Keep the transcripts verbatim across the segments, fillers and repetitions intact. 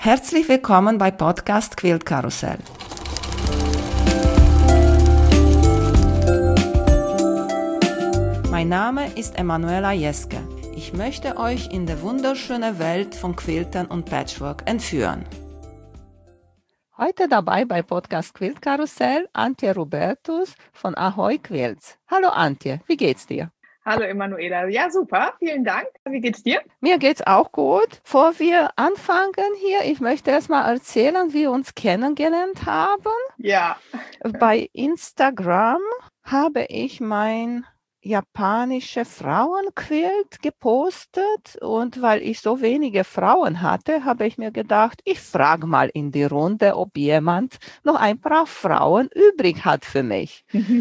Herzlich willkommen bei Podcast Quilt Karussell. Mein Name ist Emanuela Jeske. Ich möchte euch in die wunderschöne Welt von Quiltern und Patchwork entführen. Heute dabei bei Podcast Quilt Karussell Antje Robertus von Ahoy Quilts. Hallo Antje, wie geht's dir? Hallo Emanuela. Ja, super. Vielen Dank. Wie geht's dir? Mir geht's auch gut. Bevor wir anfangen hier, ich möchte erst mal erzählen, wie wir uns kennengelernt haben. Ja. Bei Instagram habe ich mein japanische Frauenquilt gepostet und weil ich so wenige Frauen hatte, habe ich mir gedacht, ich frage mal in die Runde, ob jemand noch ein paar Frauen übrig hat für mich.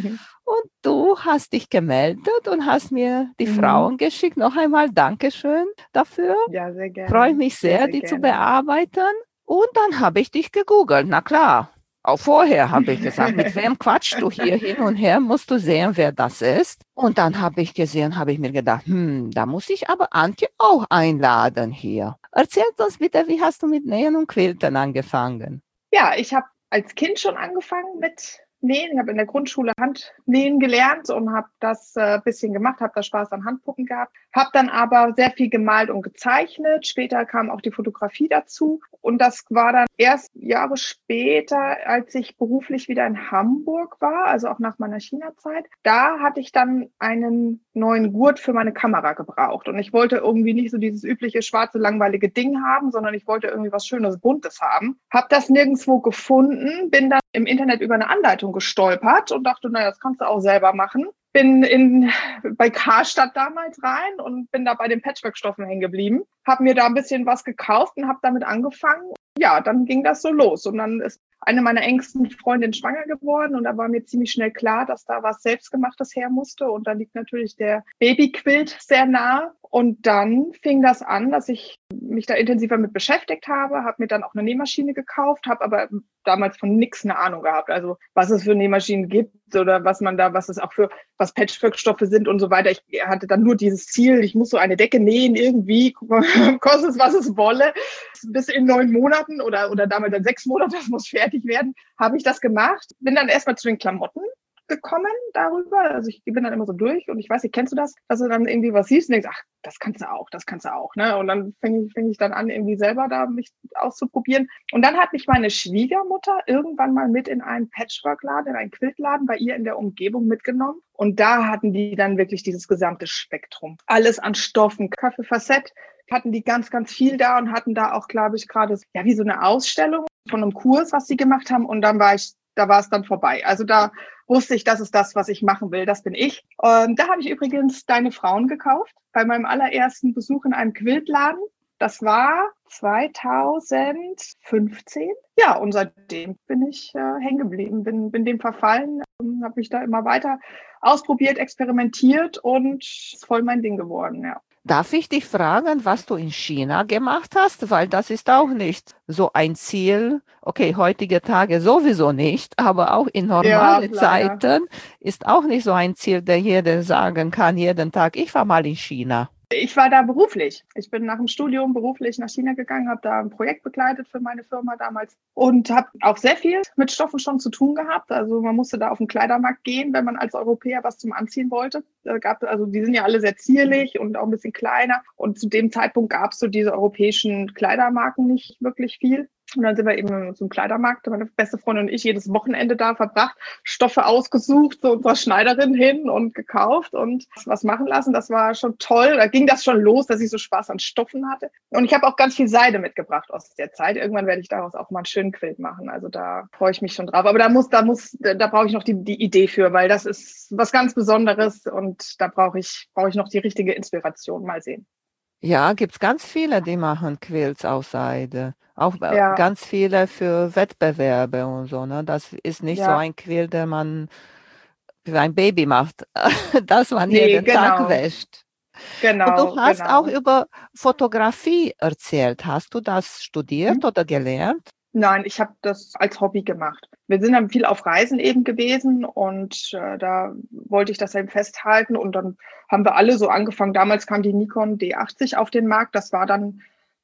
Und du hast dich gemeldet und hast mir die mhm. Frauen geschickt. Noch einmal Dankeschön dafür. Ja, sehr gerne. Freue mich sehr, sehr, sehr die gerne. zu bearbeiten. Und dann habe ich dich gegoogelt. Na klar, auch vorher habe ich gesagt, mit wem quatschst du hier hin und her? Musst du sehen, wer das ist. Und dann habe ich gesehen, habe ich mir gedacht, hm, da muss ich aber Antje auch einladen hier. Erzähl uns bitte, wie hast du mit Nähen und Quilten angefangen? Ja, ich habe als Kind schon angefangen mit Nähen. Ich habe in der Grundschule Handnähen gelernt und habe das ein äh, bisschen gemacht, habe da Spaß an Handpuppen gehabt, habe dann aber sehr viel gemalt und gezeichnet. Später kam auch die Fotografie dazu und das war dann erst Jahre später, als ich beruflich wieder in Hamburg war, also auch nach meiner China-Zeit. Da hatte ich dann einen neuen Gurt für meine Kamera gebraucht und ich wollte irgendwie nicht so dieses übliche schwarze, langweilige Ding haben, sondern ich wollte irgendwie was Schönes, Buntes haben. Habe das nirgendwo gefunden, bin dann im Internet über eine Anleitung gestolpert und dachte, naja, das kannst du auch selber machen. Bin in, bei Karstadt damals rein und bin da bei den Patchwork-Stoffen hängen geblieben. Habe mir da ein bisschen was gekauft und habe damit angefangen. Ja, dann ging das so los. Und dann ist eine meiner engsten Freundinnen schwanger geworden und da war mir ziemlich schnell klar, dass da was Selbstgemachtes her musste. Und da liegt natürlich der Babyquilt sehr nah. Und dann fing das an, dass ich mich da intensiver mit beschäftigt habe, habe mir dann auch eine Nähmaschine gekauft, habe aber damals von nichts eine Ahnung gehabt, also was es für Nähmaschinen gibt oder was man da, was es auch für, was Patchwork-Stoffe sind und so weiter. Ich hatte dann nur dieses Ziel, ich muss so eine Decke nähen irgendwie, kostet es, was es wolle. Bis in neun Monaten oder, oder damals dann sechs Monate, das muss fertig werden, habe ich das gemacht. Bin dann erstmal zu den Klamotten gekommen darüber. Also ich bin dann immer so durch und ich weiß nicht, kennst du das, dass du dann irgendwie was siehst und denkst, ach, das kannst du auch, das kannst du auch, ne? Und dann fing ich, fing ich dann an, irgendwie selber da mich auszuprobieren. Und dann hat mich meine Schwiegermutter irgendwann mal mit in einen Patchwork-Laden, in einen Quiltladen bei ihr in der Umgebung mitgenommen. Und da hatten die dann wirklich dieses gesamte Spektrum. Alles an Stoffen, Kaffee Facette, hatten die ganz, ganz viel da und hatten da auch, glaube ich, gerade ja wie so eine Ausstellung von einem Kurs, was sie gemacht haben. Und dann war ich Da war es dann vorbei. Also da wusste ich, das ist das, was ich machen will. Das bin ich. Und da habe ich übrigens Deine Frauen gekauft bei meinem allerersten Besuch in einem Quiltladen. Das war zweitausendfünfzehn. Ja, und seitdem bin ich äh, hängen geblieben, bin, bin dem verfallen, ähm, habe mich da immer weiter ausprobiert, experimentiert und ist voll mein Ding geworden, ja. Darf ich dich fragen, was du in China gemacht hast? Weil das ist auch nicht so ein Ziel. Okay, heutige Tage sowieso nicht, aber auch in normalen Ja, Zeiten ist auch nicht so ein Ziel, der jeder sagen kann, jeden Tag, ich war mal in China. Ich war da beruflich. Ich bin nach dem Studium beruflich nach China gegangen, habe da ein Projekt begleitet für meine Firma damals und habe auch sehr viel mit Stoffen schon zu tun gehabt. Also man musste da auf den Kleidermarkt gehen, wenn man als Europäer was zum Anziehen wollte. Da gab, also die sind ja alle sehr zierlich und auch ein bisschen kleiner. Und zu dem Zeitpunkt gab es so diese europäischen Kleidermarken nicht wirklich viel. Und dann sind wir eben zum Kleidermarkt, meine beste Freundin und ich, jedes Wochenende da verbracht, Stoffe ausgesucht, zu unserer Schneiderin hin und gekauft und was machen lassen. Das war schon toll. Da ging das schon los, dass ich so Spaß an Stoffen hatte. Und ich habe auch ganz viel Seide mitgebracht aus der Zeit. Irgendwann werde ich daraus auch mal einen schönen Quilt machen. Also da freue ich mich schon drauf. Aber da muss, da muss, da brauche ich noch die, die Idee für, weil das ist was ganz Besonderes und da brauche ich, brauche ich noch die richtige Inspiration. Mal sehen. Ja, gibt's ganz viele, die machen Quilts aus Seide. Auch äh, Ja. ganz viele für Wettbewerbe und so, ne? Das ist nicht so Ja. ein Quilt, den man für ein Baby macht, das man Nee, jeden Tag genau. wäscht. Genau, Und du hast genau. auch über Fotografie erzählt. Hast du das studiert Hm? oder gelernt? Nein, ich habe das als Hobby gemacht. Wir sind dann viel auf Reisen eben gewesen und äh, da wollte ich das eben festhalten und dann haben wir alle so angefangen. Damals kam die Nikon D achtzig auf den Markt. Das war dann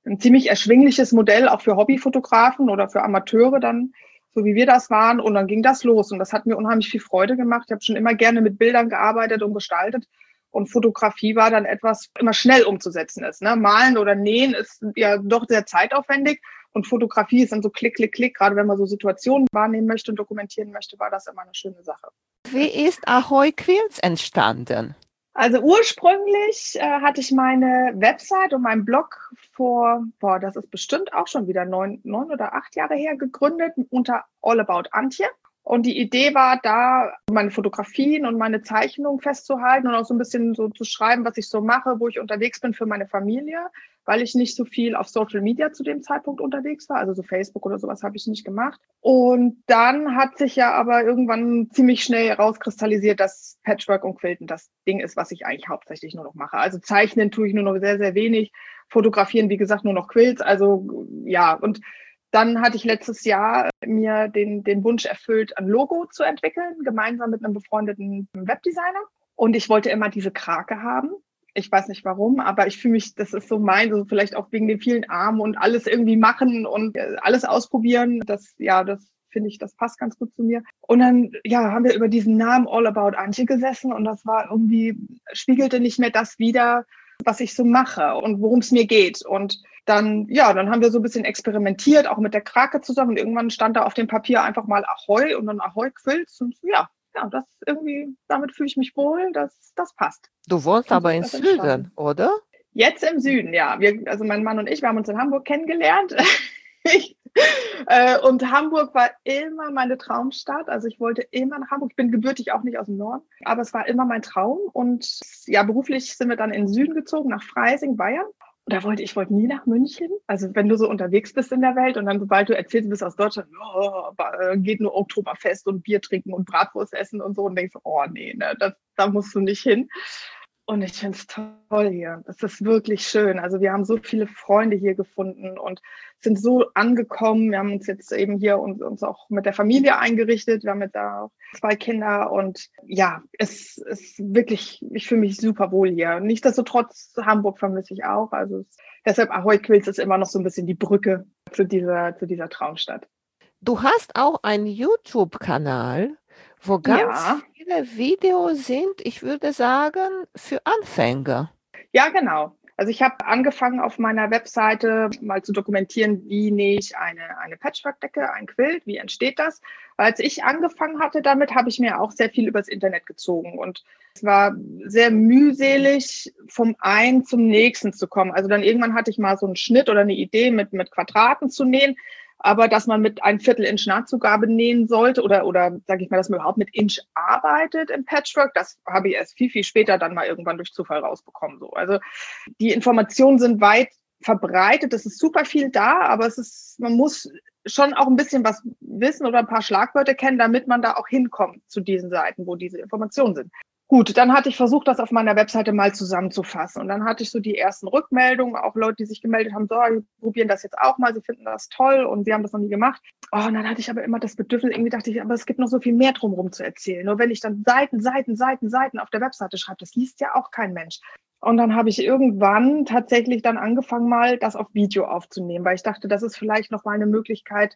ein ziemlich erschwingliches Modell auch für Hobbyfotografen oder für Amateure dann, so wie wir das waren. Und dann ging das los. Und das hat mir unheimlich viel Freude gemacht. Ich habe schon immer gerne mit Bildern gearbeitet und gestaltet. Und Fotografie war dann etwas, was immer schnell umzusetzen ist. Ne? Malen oder nähen ist ja doch sehr zeitaufwendig. Und Fotografie ist dann so klick, klick, klick. Gerade wenn man so Situationen wahrnehmen möchte und dokumentieren möchte, war das immer eine schöne Sache. Wie ist Ahoy Quilts entstanden? Also ursprünglich äh, hatte ich meine Website und meinen Blog vor, boah, das ist bestimmt auch schon wieder neun, neun oder acht Jahre her gegründet unter All About Antje. Und die Idee war da, meine Fotografien und meine Zeichnungen festzuhalten und auch so ein bisschen so zu schreiben, was ich so mache, wo ich unterwegs bin für meine Familie, weil ich nicht so viel auf Social Media zu dem Zeitpunkt unterwegs war. Also so Facebook oder sowas habe ich nicht gemacht. Und dann hat sich ja aber irgendwann ziemlich schnell herauskristallisiert, dass Patchwork und Quilten das Ding ist, was ich eigentlich hauptsächlich nur noch mache. Also zeichnen tue ich nur noch sehr, sehr wenig. Fotografieren, wie gesagt, nur noch Quilts. Also ja, und dann hatte ich letztes Jahr mir den, den Wunsch erfüllt, ein Logo zu entwickeln, gemeinsam mit einem befreundeten Webdesigner. Und ich wollte immer diese Krake haben. Ich weiß nicht warum, aber ich fühle mich, das ist so mein, so vielleicht auch wegen den vielen Armen und alles irgendwie machen und alles ausprobieren. Das, ja, das finde ich, das passt ganz gut zu mir. Und dann, ja, haben wir über diesen Namen All About Antje gesessen und das war irgendwie, spiegelte nicht mehr das wider, was ich so mache und worum es mir geht. Und dann, ja, dann haben wir so ein bisschen experimentiert, auch mit der Krake zusammen. Und irgendwann stand da auf dem Papier einfach mal Ahoy und dann Ahoy Quilts. Und ja, ja, das irgendwie, damit fühle ich mich wohl, das, das passt. Du wohnst Und so aber ist im das Süden, entstanden. oder? Jetzt im Süden, ja. Wir, also mein Mann und ich, wir haben uns in Hamburg kennengelernt. ich, äh, und Hamburg war immer meine Traumstadt. Also ich wollte immer nach Hamburg. Ich bin gebürtig auch nicht aus dem Norden, aber es war immer mein Traum. Und ja, beruflich sind wir dann in den Süden gezogen, nach Freising, Bayern. Und da wollte ich wollte nie nach München. Also wenn du so unterwegs bist in der Welt und dann, sobald du erzählst, du bist aus Deutschland, oh, geht nur Oktoberfest und Bier trinken und Bratwurst essen und so und denkst, oh nee, ne, das, da musst du nicht hin. Und ich finde es toll hier. Es ist wirklich schön. Also wir haben so viele Freunde hier gefunden und sind so angekommen. Wir haben uns jetzt eben hier uns, uns auch mit der Familie eingerichtet. Wir haben jetzt auch zwei Kinder und ja, es ist wirklich, ich fühle mich super wohl hier. Nichtsdestotrotz, Hamburg vermisse ich auch. Also es, deshalb Ahoy Quilts ist immer noch so ein bisschen die Brücke zu dieser, zu dieser Traumstadt. Du hast auch einen YouTube-Kanal, wo ganz Ja. viele Videos sind, ich würde sagen, für Anfänger. Ja, genau. Also ich habe angefangen auf meiner Webseite mal zu dokumentieren, wie nähe ich eine, eine Patchwork-Decke, ein Quilt, wie entsteht das. Als ich angefangen hatte damit, habe ich mir auch sehr viel übers Internet gezogen und es war sehr mühselig, vom einen zum nächsten zu kommen. Also dann irgendwann hatte ich mal so einen Schnitt oder eine Idee mit, mit Quadraten zu nähen. Aber dass man mit ein Viertel Inch Nahtzugabe nähen sollte oder, oder sage ich mal, dass man überhaupt mit Inch arbeitet im Patchwork, das habe ich erst viel, viel später dann mal irgendwann durch Zufall rausbekommen. So. Also die Informationen sind weit verbreitet, es ist super viel da, aber es ist, man muss schon auch ein bisschen was wissen oder ein paar Schlagwörter kennen, damit man da auch hinkommt zu diesen Seiten, wo diese Informationen sind. Gut, dann hatte ich versucht, das auf meiner Webseite mal zusammenzufassen. Und dann hatte ich so die ersten Rückmeldungen, auch Leute, die sich gemeldet haben, so, wir probieren das jetzt auch mal, sie finden das toll und sie haben das noch nie gemacht. Oh, und dann hatte ich aber immer das Bedürfnis, irgendwie dachte ich, aber es gibt noch so viel mehr drumherum zu erzählen. Nur wenn ich dann Seiten, Seiten, Seiten, Seiten auf der Webseite schreibe, das liest ja auch kein Mensch. Und dann habe ich irgendwann tatsächlich dann angefangen, mal das auf Video aufzunehmen, weil ich dachte, das ist vielleicht noch mal eine Möglichkeit,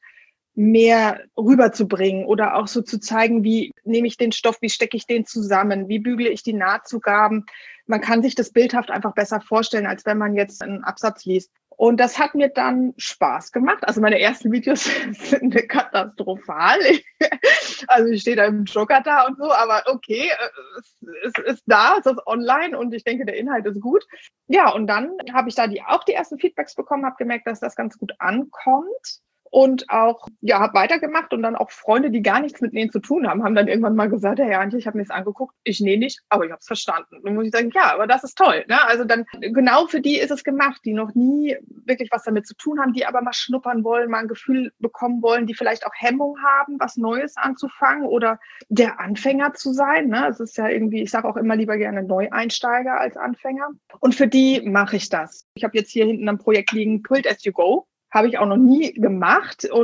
mehr rüberzubringen oder auch so zu zeigen, wie nehme ich den Stoff, wie stecke ich den zusammen, wie bügle ich die Nahtzugaben. Man kann sich das bildhaft einfach besser vorstellen, als wenn man jetzt einen Absatz liest. Und das hat mir dann Spaß gemacht. Also meine ersten Videos sind katastrophal. Also ich stehe da im Jogger da und so, aber okay, es ist da, es ist online und ich denke, der Inhalt ist gut. Ja, und dann habe ich da die, auch die ersten Feedbacks bekommen, habe gemerkt, dass das ganz gut ankommt. Und auch, ja, habe weitergemacht und dann auch Freunde, die gar nichts mit Nähen zu tun haben, haben dann irgendwann mal gesagt, hey Antje, ich habe mir das angeguckt, ich nähe nicht, aber ich habe es verstanden. Dann muss ich sagen, ja, aber das ist toll. Ne? Also dann, genau für die ist es gemacht, die noch nie wirklich was damit zu tun haben, die aber mal schnuppern wollen, mal ein Gefühl bekommen wollen, die vielleicht auch Hemmung haben, was Neues anzufangen oder der Anfänger zu sein. Ne? Es ist ja irgendwie, ich sage auch immer lieber gerne Neueinsteiger als Anfänger. Und für die mache ich das. Ich habe jetzt hier hinten ein Projekt liegen, Quilt as you go. Habe ich auch noch nie gemacht und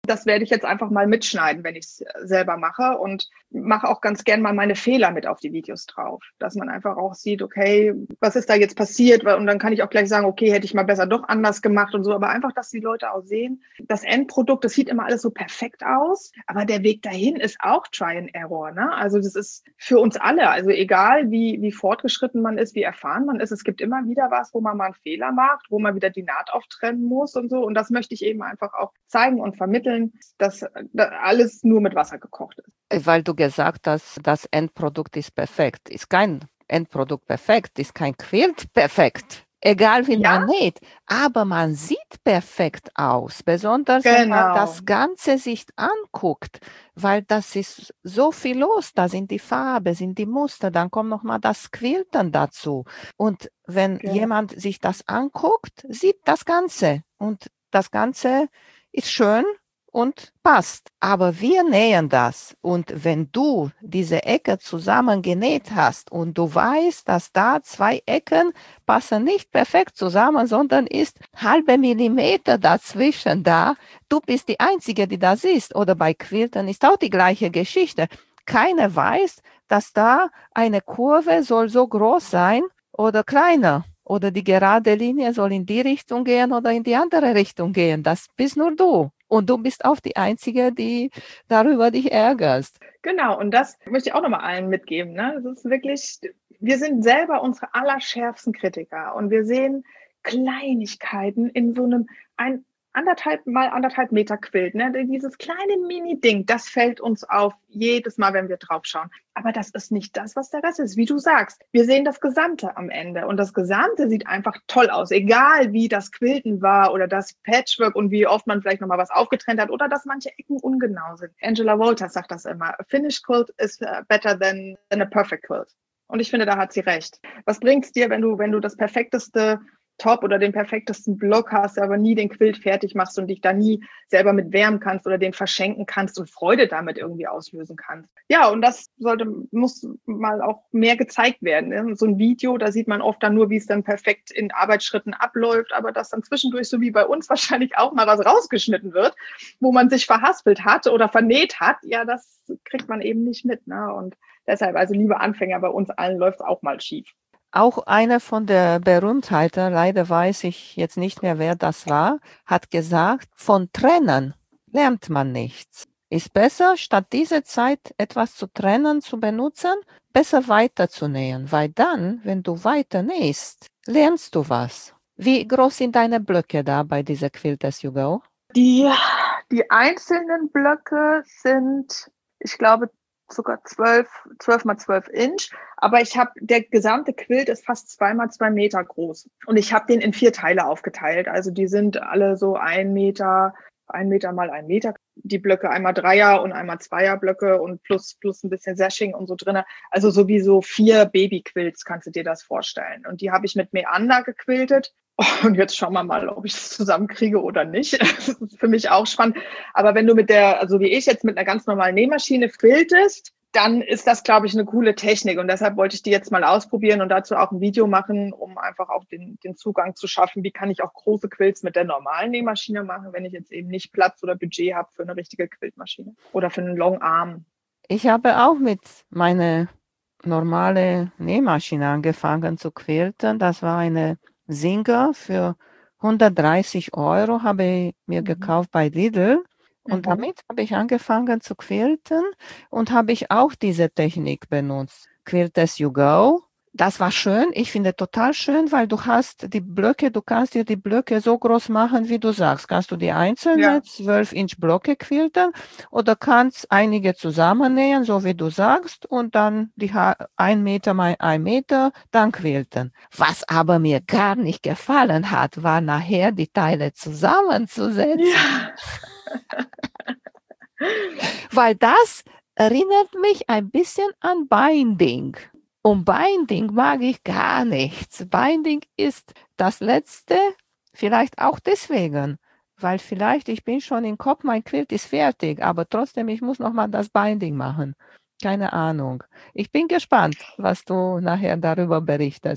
Das werde ich jetzt einfach mal mitschneiden, wenn ich es selber mache, und mache auch ganz gern mal meine Fehler mit auf die Videos drauf, dass man einfach auch sieht, okay, was ist da jetzt passiert? Und dann kann ich auch gleich sagen, okay, hätte ich mal besser doch anders gemacht und so. Aber einfach, dass die Leute auch sehen, das Endprodukt, das sieht immer alles so perfekt aus, aber der Weg dahin ist auch Try and Error, ne? Also das ist für uns alle, also egal wie, wie fortgeschritten man ist, wie erfahren man ist, es gibt immer wieder was, wo man mal einen Fehler macht, wo man wieder die Naht auftrennen muss und so. Und das möchte ich eben einfach auch zeigen und vermitteln, dass alles nur mit Wasser gekocht ist. Weil du gesagt hast, das Endprodukt ist perfekt. Ist kein Endprodukt perfekt, ist kein Quilt perfekt. Egal wie Ja? man näht, aber man sieht perfekt aus, besonders wenn man Genau. das Ganze sich anguckt, weil das ist so viel los, da sind die Farben, sind die Muster, dann kommt noch mal das Quilten dazu. Und wenn Genau. jemand sich das anguckt, sieht das Ganze und das Ganze ist schön und passt. Aber wir nähen das. Und wenn du diese Ecke zusammen genäht hast und du weißt, dass da zwei Ecken passen nicht perfekt zusammen, sondern ist halbe Millimeter dazwischen da, du bist die Einzige, die das siehst. Oder bei Quilten ist auch die gleiche Geschichte. Keiner weiß, dass da eine Kurve soll so groß sein oder kleiner. Oder die gerade Linie soll in die Richtung gehen oder in die andere Richtung gehen. Das bist nur du. Und du bist auch die Einzige, die darüber dich ärgerst. Genau, und das möchte ich auch nochmal allen mitgeben. Ne? Das ist wirklich, wir sind selber unsere allerschärfsten Kritiker und wir sehen Kleinigkeiten in so einem ein, anderthalb mal anderthalb Meter Quilt. Ne? Dieses kleine Mini-Ding, das fällt uns auf jedes Mal, wenn wir drauf schauen. Aber das ist nicht das, was der Rest ist. Wie du sagst, wir sehen das Gesamte am Ende und das Gesamte sieht einfach toll aus. Egal wie das Quilten war oder das Patchwork und wie oft man vielleicht nochmal was aufgetrennt hat oder dass manche Ecken ungenau sind. Angela Walters sagt das immer. A finished quilt is better than, than a perfect quilt. Und ich finde, da hat sie recht. Was bringt's dir, wenn du, wenn du das perfekteste Top oder den perfektesten Block hast, aber nie den Quilt fertig machst und dich da nie selber mit wärmen kannst oder den verschenken kannst und Freude damit irgendwie auslösen kannst. Ja, und das sollte, muss mal auch mehr gezeigt werden. Ne? So ein Video, da sieht man oft dann nur, wie es dann perfekt in Arbeitsschritten abläuft, aber dass dann zwischendurch, so wie bei uns wahrscheinlich auch mal was rausgeschnitten wird, wo man sich verhaspelt hat oder vernäht hat, ja, das kriegt man eben nicht mit. Ne? Und deshalb, also liebe Anfänger, bei uns allen läuft es auch mal schief. Auch einer von der Berühmtheiten, leider weiß ich jetzt nicht mehr, wer das war, hat gesagt, von Trennen lernt man nichts. Ist besser, statt diese Zeit etwas zu trennen, zu benutzen, besser weiterzunähen, weil dann, wenn du weiter nähst, lernst du was. Wie groß sind deine Blöcke da bei dieser Quilt as you go? Die, die einzelnen Blöcke sind, ich glaube, sogar zwölf, zwölf mal zwölf Inch. Aber ich habe, der gesamte Quilt ist fast zwei mal zwei Meter groß. Und ich habe den in vier Teile aufgeteilt. Also die sind alle so ein Meter, ein Meter mal ein Meter. Die Blöcke einmal Dreier und einmal Zweier Blöcke und plus, plus ein bisschen Sashing und so drinne. Also sowieso vier Babyquilts kannst du dir das vorstellen. Und die habe ich mit Meander gequiltet. Und jetzt schauen wir mal, ob ich das zusammenkriege oder nicht. Das ist für mich auch spannend. Aber wenn du mit der, also wie ich jetzt mit einer ganz normalen Nähmaschine quiltest, dann ist das, glaube ich, eine coole Technik. Und deshalb wollte ich die jetzt mal ausprobieren und dazu auch ein Video machen, um einfach auch den, den Zugang zu schaffen. Wie kann ich auch große Quilts mit der normalen Nähmaschine machen, wenn ich jetzt eben nicht Platz oder Budget habe für eine richtige Quiltmaschine oder für einen Long Arm. Ich habe auch mit meiner normalen Nähmaschine angefangen zu quilten. Das war eine Singer für hundertdreißig Euro, habe ich mir Mhm. gekauft bei Lidl. Und Mhm. damit habe ich angefangen zu quilten und habe ich auch diese Technik benutzt. Quilt as you go. Das war schön. Ich finde total schön, weil du hast die Blöcke, du kannst dir die Blöcke so groß machen, wie du sagst. Kannst du die einzelnen zwölf Inch Blöcke quilten oder kannst einige zusammennähen, so wie du sagst, und dann die ein Meter mal ein Meter, dann quilten. Was aber mir gar nicht gefallen hat, war nachher die Teile zusammenzusetzen. Ja. Weil das erinnert mich ein bisschen an Binding. Und Binding mag ich gar nichts. Binding ist das Letzte, vielleicht auch deswegen, weil vielleicht ich bin schon im Kopf, mein Quilt ist fertig, aber trotzdem, ich muss nochmal das Binding machen. Keine Ahnung. Ich bin gespannt, was du nachher darüber berichtest.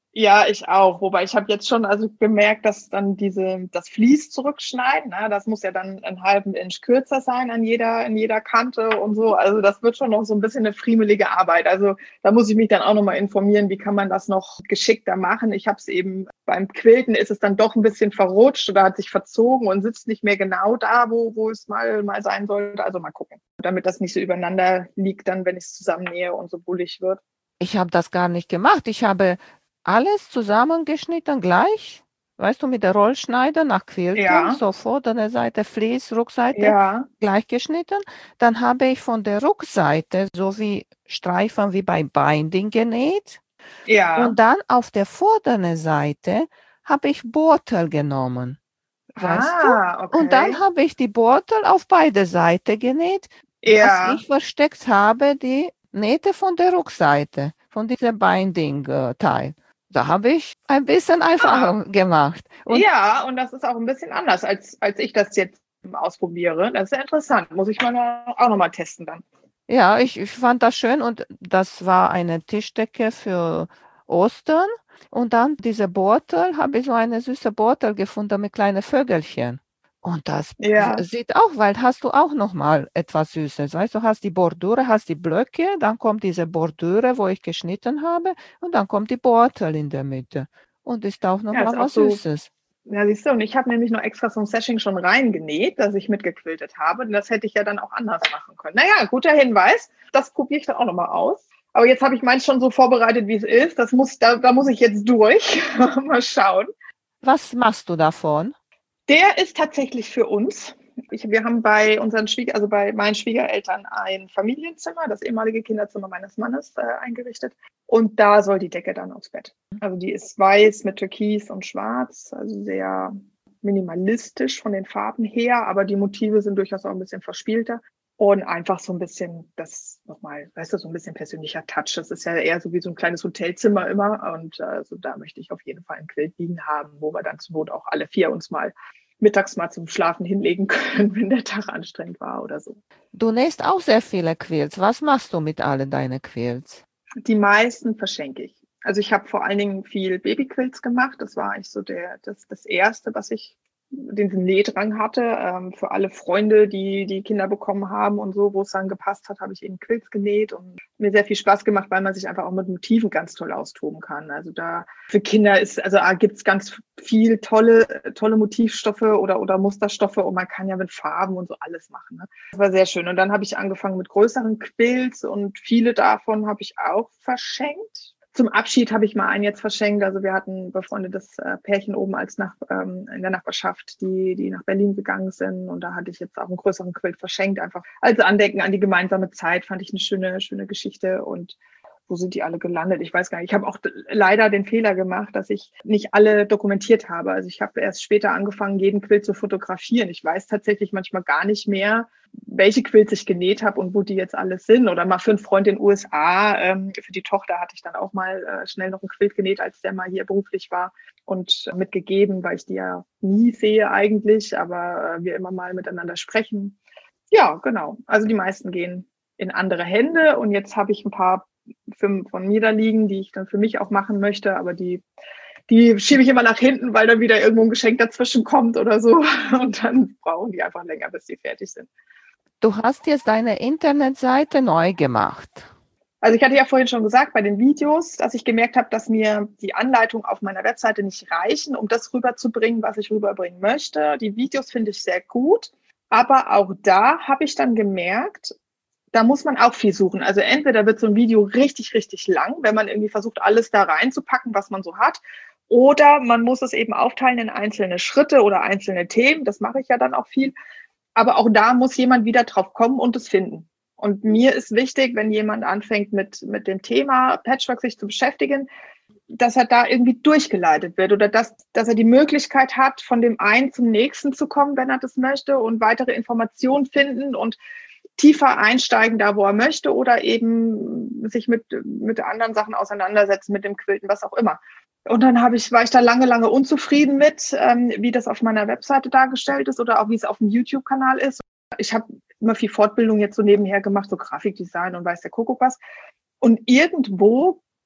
Ja, ich auch. Wobei ich habe jetzt schon also gemerkt, dass dann diese das Vlies zurückschneiden, ne, das muss ja dann einen halben Inch kürzer sein an jeder in jeder Kante und so. Also das wird schon noch so ein bisschen eine friemelige Arbeit. Also da muss ich mich dann auch noch mal informieren, wie kann man das noch geschickter machen. Ich habe es eben beim Quilten ist es dann doch ein bisschen verrutscht oder hat sich verzogen und sitzt nicht mehr genau da, wo wo es mal mal sein sollte. Also mal gucken, damit das nicht so übereinander liegt dann, wenn ich es zusammennähe und so bullig wird. Ich habe das gar nicht gemacht. Ich habe alles zusammengeschnitten gleich, weißt du, mit der Rollschneider nach Quilten, Ja, so vordere Seite, Vlies, Rückseite ja, gleich geschnitten. Dann habe ich von der Rückseite so wie Streifen wie bei Binding genäht ja. und dann auf der vorderen Seite habe ich Bortel genommen, weißt du? Ah, Und dann okay. habe ich die Bortel auf beide Seiten genäht, dass Ja. ich versteckt habe die Nähte von der Rückseite, von diesem Binding-Teil. Da habe ich ein bisschen Ah, Erfahrung gemacht. Und ja, und das ist auch ein bisschen anders, als, als ich das jetzt ausprobiere. Das ist ja interessant. Muss ich mal noch, auch nochmal testen dann. ja, ich, ich fand das schön und das war eine Tischdecke für Ostern. Und dann diese Beutel, habe ich so eine süße Beutel gefunden mit kleinen Vögelchen. Und das Ja, s- sieht auch, weil hast du auch noch mal etwas Süßes. Weißt du, hast die Bordüre, hast die Blöcke, dann kommt diese Bordüre, wo ich geschnitten habe, und dann kommt die Beutel in der Mitte. Und ist auch noch ja, mal ist auch was so. Süßes. Ja, siehst du, und ich habe nämlich noch extra so ein Sashing schon reingenäht, das ich mitgequiltet habe. Und das hätte ich ja dann auch anders machen können. Naja, guter Hinweis. Das probiere ich dann auch nochmal aus. Aber jetzt habe ich meins schon so vorbereitet, wie es ist. Das muss, da, da muss ich jetzt durch. Mal schauen. Was machst du davon? Der ist tatsächlich für uns. Ich, wir haben bei unseren Schwieger, also bei meinen Schwiegereltern ein Familienzimmer, das ehemalige Kinderzimmer meines Mannes, äh, eingerichtet. Und da soll die Decke dann aufs Bett. Also die ist weiß mit Türkis und Schwarz, also sehr minimalistisch von den Farben her, aber die Motive sind durchaus auch ein bisschen verspielter. Und einfach so ein bisschen, das nochmal, weißt du, so ein bisschen persönlicher Touch. Das ist ja eher so wie so ein kleines Hotelzimmer immer. Und also da möchte ich auf jeden Fall ein Quilt liegen haben, wo wir dann zur Not auch alle vier uns mal mittags mal zum Schlafen hinlegen können, wenn der Tag anstrengend war oder so. Du nähst auch sehr viele Quilts. Was machst du mit allen deinen Quilts? Die meisten verschenke ich. Also ich habe vor allen Dingen viel Babyquilts gemacht. Das war eigentlich so der, das, das erste, was ich den Nähdrang hatte. Ähm, für alle Freunde, die die Kinder bekommen haben und so, wo es dann gepasst hat, habe ich eben Quilts genäht und mir sehr viel Spaß gemacht, weil man sich einfach auch mit Motiven ganz toll austoben kann. Also da für Kinder ist, also gibt es ganz viel tolle, tolle Motivstoffe oder, oder Musterstoffe und man kann ja mit Farben und so alles machen. Ne? Das war sehr schön. Und dann habe ich angefangen mit größeren Quilts und viele davon habe ich auch verschenkt. Zum Abschied habe ich mal einen jetzt verschenkt. Also wir hatten ein befreundetes äh, Pärchen oben als nach, ähm, in der Nachbarschaft, die, die nach Berlin gegangen sind. Und da hatte ich jetzt auch einen größeren Quilt verschenkt. Einfach als Andenken an die gemeinsame Zeit fand ich eine schöne, schöne Geschichte. Und wo sind die alle gelandet? Ich weiß gar nicht. Ich habe auch leider den Fehler gemacht, dass ich nicht alle dokumentiert habe. Also ich habe erst später angefangen, jeden Quilt zu fotografieren. Ich weiß tatsächlich manchmal gar nicht mehr, welche Quilts ich genäht habe und wo die jetzt alles sind. Oder mal für einen Freund in den U S A, ähm, für die Tochter hatte ich dann auch mal äh, schnell noch ein Quilt genäht, als der mal hier beruflich war und äh, mitgegeben, weil ich die ja nie sehe eigentlich, aber äh, wir immer mal miteinander sprechen. Ja, genau. Also die meisten gehen in andere Hände und jetzt habe ich ein paar von mir da liegen, die ich dann für mich auch machen möchte, aber die die schiebe ich immer nach hinten, weil dann wieder irgendwo ein Geschenk dazwischen kommt oder so. Und dann brauchen die einfach länger, bis die fertig sind. Du hast jetzt deine Internetseite neu gemacht. Also ich hatte ja vorhin schon gesagt bei den Videos, dass ich gemerkt habe, dass mir die Anleitungen auf meiner Webseite nicht reichen, um das rüberzubringen, was ich rüberbringen möchte. Die Videos finde ich sehr gut. Aber auch da habe ich dann gemerkt, da muss man auch viel suchen. Also entweder wird so ein Video richtig, richtig lang, wenn man irgendwie versucht, alles da reinzupacken, was man so hat. Oder man muss es eben aufteilen in einzelne Schritte oder einzelne Themen. Das mache ich ja dann auch viel. Aber auch da muss jemand wieder drauf kommen und es finden. Und mir ist wichtig, wenn jemand anfängt mit, mit dem Thema Patchwork sich zu beschäftigen, dass er da irgendwie durchgeleitet wird oder dass, dass er die Möglichkeit hat, von dem einen zum nächsten zu kommen, wenn er das möchte und weitere Informationen finden und tiefer einsteigen da, wo er möchte oder eben sich mit, mit anderen Sachen auseinandersetzen, mit dem Quilten, was auch immer. Und dann habe ich, war ich da lange, lange unzufrieden mit, ähm, wie das auf meiner Webseite dargestellt ist oder auch wie es auf dem YouTube-Kanal ist. Ich habe immer viel Fortbildung jetzt so nebenher gemacht, so Grafikdesign und weiß der Kuckuck was. Und irgendwo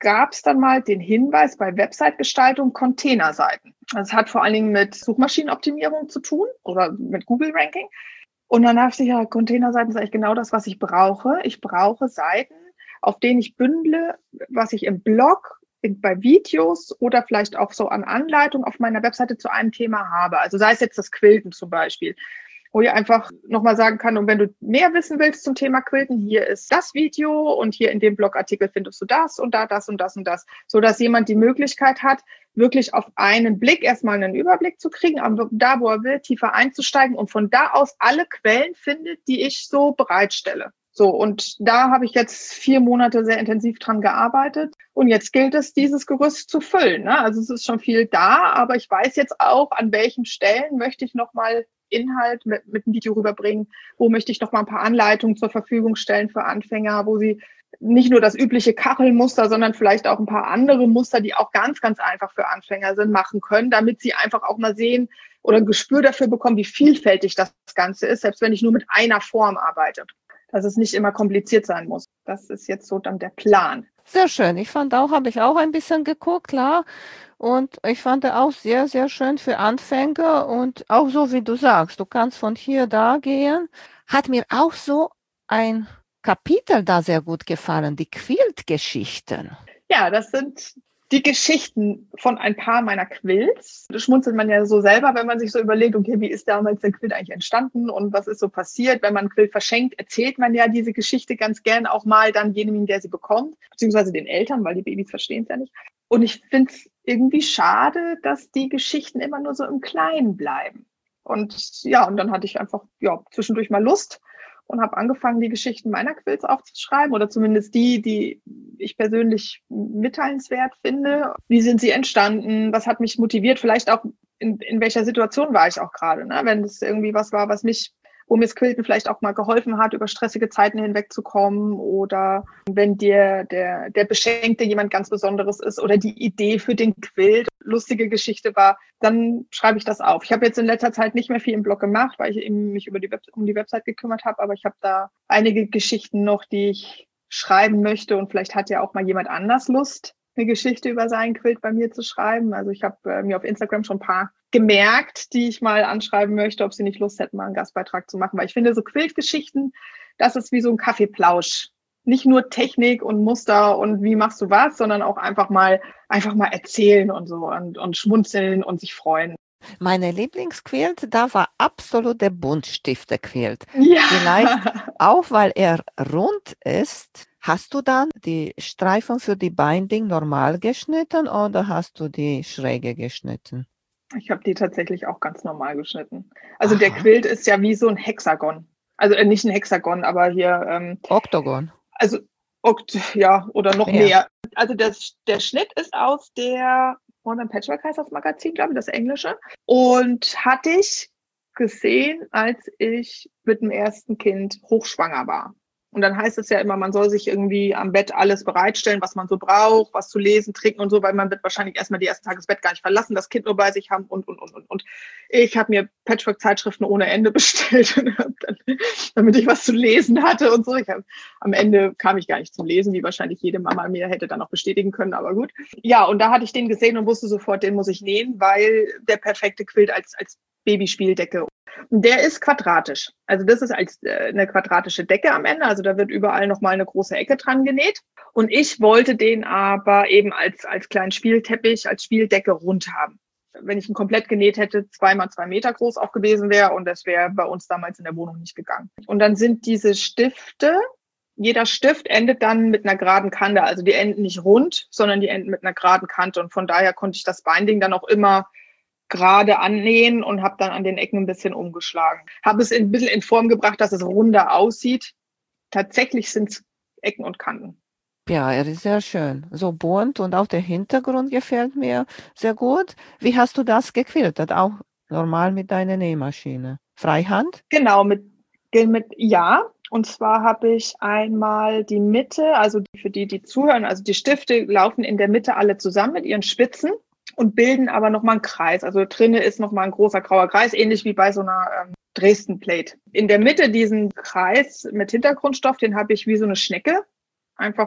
gab es dann mal den Hinweis bei Website-Gestaltung Containerseiten. Das hat vor allen Dingen mit Suchmaschinenoptimierung zu tun oder mit Google-Ranking. Und dann dachte ich, ja, Containerseiten ist eigentlich genau das, was ich brauche. Ich brauche Seiten, auf denen ich bündle, was ich im Blog, in, bei Videos oder vielleicht auch so an Anleitungen auf meiner Webseite zu einem Thema habe. Also sei es jetzt das Quilten zum Beispiel, wo ich einfach nochmal sagen kann, und wenn du mehr wissen willst zum Thema Quilten, hier ist das Video und hier in dem Blogartikel findest du das und da das und das und das, so dass jemand die Möglichkeit hat, wirklich auf einen Blick erstmal einen Überblick zu kriegen, aber da, wo er will, tiefer einzusteigen und von da aus alle Quellen findet, die ich so bereitstelle. So, und da habe ich jetzt vier Monate sehr intensiv dran gearbeitet. Und jetzt gilt es, dieses Gerüst zu füllen, ne? Also es ist schon viel da, aber ich weiß jetzt auch, an welchen Stellen möchte ich nochmal Inhalt mit, mit dem Video rüberbringen, wo möchte ich nochmal ein paar Anleitungen zur Verfügung stellen für Anfänger, wo sie nicht nur das übliche Kachelmuster, sondern vielleicht auch ein paar andere Muster, die auch ganz, ganz einfach für Anfänger sind, machen können, damit sie einfach auch mal sehen oder ein Gespür dafür bekommen, wie vielfältig das Ganze ist, selbst wenn ich nur mit einer Form arbeite. Dass es nicht immer kompliziert sein muss. Das ist jetzt so dann der Plan. Sehr schön. Ich fand auch, habe ich auch ein bisschen geguckt, klar. Und ich fand auch sehr, sehr schön für Anfänger und auch so, wie du sagst, du kannst von hier da gehen. Hat mir auch so ein Kapitel da sehr gut gefallen, die Quiltgeschichten. Ja, das sind die Geschichten von ein paar meiner Quilts. Da schmunzelt man ja so selber, wenn man sich so überlegt, okay, wie ist damals der Quilt eigentlich entstanden und was ist so passiert? Wenn man einen Quilt verschenkt, erzählt man ja diese Geschichte ganz gern auch mal dann jedem, der sie bekommt, beziehungsweise den Eltern, weil die Babys verstehen es ja nicht. Und ich finde es irgendwie schade, dass die Geschichten immer nur so im Kleinen bleiben. Und ja, und dann hatte ich einfach ja zwischendurch mal Lust und habe angefangen, die Geschichten meiner Quilts aufzuschreiben oder zumindest die, die ich persönlich mitteilenswert finde. Wie sind sie entstanden? Was hat mich motiviert? Vielleicht auch, in, in welcher Situation war ich auch gerade, ne? Wenn das irgendwie was war, was mich, wo mir das Quilten vielleicht auch mal geholfen hat, über stressige Zeiten hinwegzukommen oder wenn dir der, der Beschenkte jemand ganz Besonderes ist oder die Idee für den Quilt lustige Geschichte war, dann schreibe ich das auf. Ich habe jetzt in letzter Zeit nicht mehr viel im Blog gemacht, weil ich eben mich über die Web- um die Website gekümmert habe, aber ich habe da einige Geschichten noch, die ich schreiben möchte und vielleicht hat ja auch mal jemand anders Lust, eine Geschichte über seinen Quilt bei mir zu schreiben. Also ich habe äh, mir auf Instagram schon ein paar gemerkt, die ich mal anschreiben möchte, ob sie nicht Lust hätten, mal einen Gastbeitrag zu machen, weil ich finde, so Quiltgeschichten, das ist wie so ein Kaffeeplausch. Nicht nur Technik und Muster und wie machst du was, sondern auch einfach mal einfach mal erzählen und so und, und schmunzeln und sich freuen. Meine Lieblingsquilt, da war absolut der Buntstifte-Quilt. Ja. Vielleicht auch, weil er rund ist. Hast du dann die Streifen für die Binding normal geschnitten oder hast du die schräge geschnitten? Ich habe die tatsächlich auch ganz normal geschnitten. Also der Aha. Quilt ist ja wie so ein Hexagon. Also äh, nicht ein Hexagon, aber hier ähm, Oktogon. Also okt, ja, oder noch Mehr. mehr. Also das, der Schnitt ist aus der Modern Patchwork heißt das Magazin, glaube ich, das englische. Und hatte ich gesehen, als ich mit dem ersten Kind hochschwanger war. Und dann heißt es ja immer, man soll sich irgendwie am Bett alles bereitstellen, was man so braucht, was zu lesen, trinken und so, weil man wird wahrscheinlich erstmal die ersten Tage das Bett gar nicht verlassen, das Kind nur bei sich haben und, und, und, und. Und ich habe mir Patchwork-Zeitschriften ohne Ende bestellt, dann, damit ich was zu lesen hatte und so. Ich hab, am Ende kam ich gar nicht zum Lesen, wie wahrscheinlich jede Mama mir hätte dann auch bestätigen können, aber gut. Ja, und da hatte ich den gesehen und wusste sofort, den muss ich nähen, weil der perfekte Quilt als, als Babyspieldecke. Der ist quadratisch. Also das ist als äh, eine quadratische Decke am Ende. Also da wird überall nochmal eine große Ecke dran genäht. Und ich wollte den aber eben als, als kleinen Spielteppich, als Spieldecke rund haben. Wenn ich ihn komplett genäht hätte, zwei mal zwei Meter groß auch gewesen wäre. Und das wäre bei uns damals in der Wohnung nicht gegangen. Und dann sind diese Stifte, jeder Stift endet dann mit einer geraden Kante. Also die enden nicht rund, sondern die enden mit einer geraden Kante. Und von daher konnte ich das Binding dann auch immer gerade annähen und habe dann an den Ecken ein bisschen umgeschlagen. Habe es ein bisschen in Form gebracht, dass es runder aussieht. Tatsächlich sind es Ecken und Kanten. Ja, er ist sehr schön. So bunt und auch der Hintergrund gefällt mir sehr gut. Wie hast du das gequiltet? Auch normal mit deiner Nähmaschine? Freihand? Genau, mit, mit ja. Und zwar habe ich einmal die Mitte, also für die, die zuhören, also die Stifte laufen in der Mitte alle zusammen mit ihren Spitzen und bilden aber nochmal einen Kreis. Also drinne ist nochmal ein großer grauer Kreis, ähnlich wie bei so einer ähm, Dresden-Plate. In der Mitte diesen Kreis mit Hintergrundstoff, den habe ich wie so eine Schnecke einfach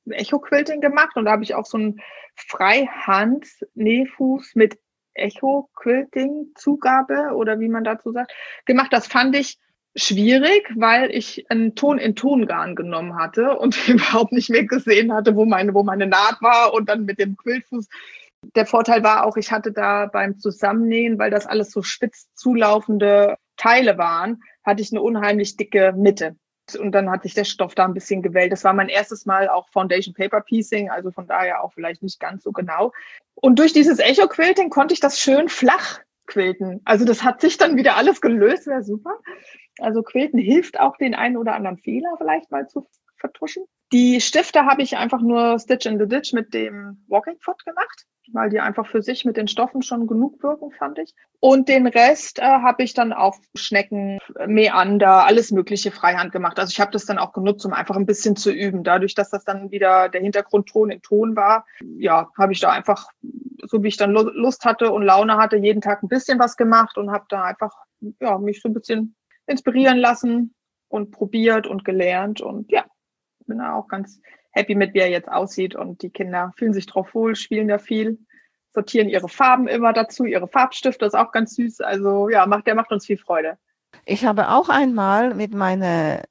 Echo-Quilting gemacht und da habe ich auch so einen Freihand-Nähfuß mit Echo-Quilting-Zugabe oder wie man dazu sagt, gemacht. Das fand ich schwierig, weil ich einen Ton in Tongarn genommen hatte und überhaupt nicht mehr gesehen hatte, wo meine, wo meine Naht war und dann mit dem Quiltfuß. Der Vorteil war auch, ich hatte da beim Zusammennähen, weil das alles so spitz zulaufende Teile waren, hatte ich eine unheimlich dicke Mitte. Und dann hat sich der Stoff da ein bisschen gewellt. Das war mein erstes Mal auch Foundation Paper Piecing, also von daher auch vielleicht nicht ganz so genau. Und durch dieses Echo Quilting konnte ich das schön flach quilten. Also das hat sich dann wieder alles gelöst, wäre super. Also Quilten hilft auch, den einen oder anderen Fehler vielleicht mal zu vertuschen. Die Stifte habe ich einfach nur Stitch in the Ditch mit dem Walking Foot gemacht, weil die einfach für sich mit den Stoffen schon genug wirken, fand ich. Und den Rest äh, habe ich dann auf Schnecken, Meander, alles mögliche Freihand gemacht. Also ich habe das dann auch genutzt, um einfach ein bisschen zu üben. Dadurch, dass das dann wieder der Hintergrundton in Ton war, ja, habe ich da einfach, so wie ich dann Lust hatte und Laune hatte, jeden Tag ein bisschen was gemacht und habe da einfach ja, mich so ein bisschen inspirieren lassen und probiert und gelernt. Und ja, bin da auch ganz happy mit, wie er jetzt aussieht. Und die Kinder fühlen sich drauf wohl, spielen da viel, sortieren ihre Farben immer dazu, ihre Farbstifte, ist auch ganz süß. Also ja, macht, der macht uns viel Freude. Ich habe auch einmal mit meiner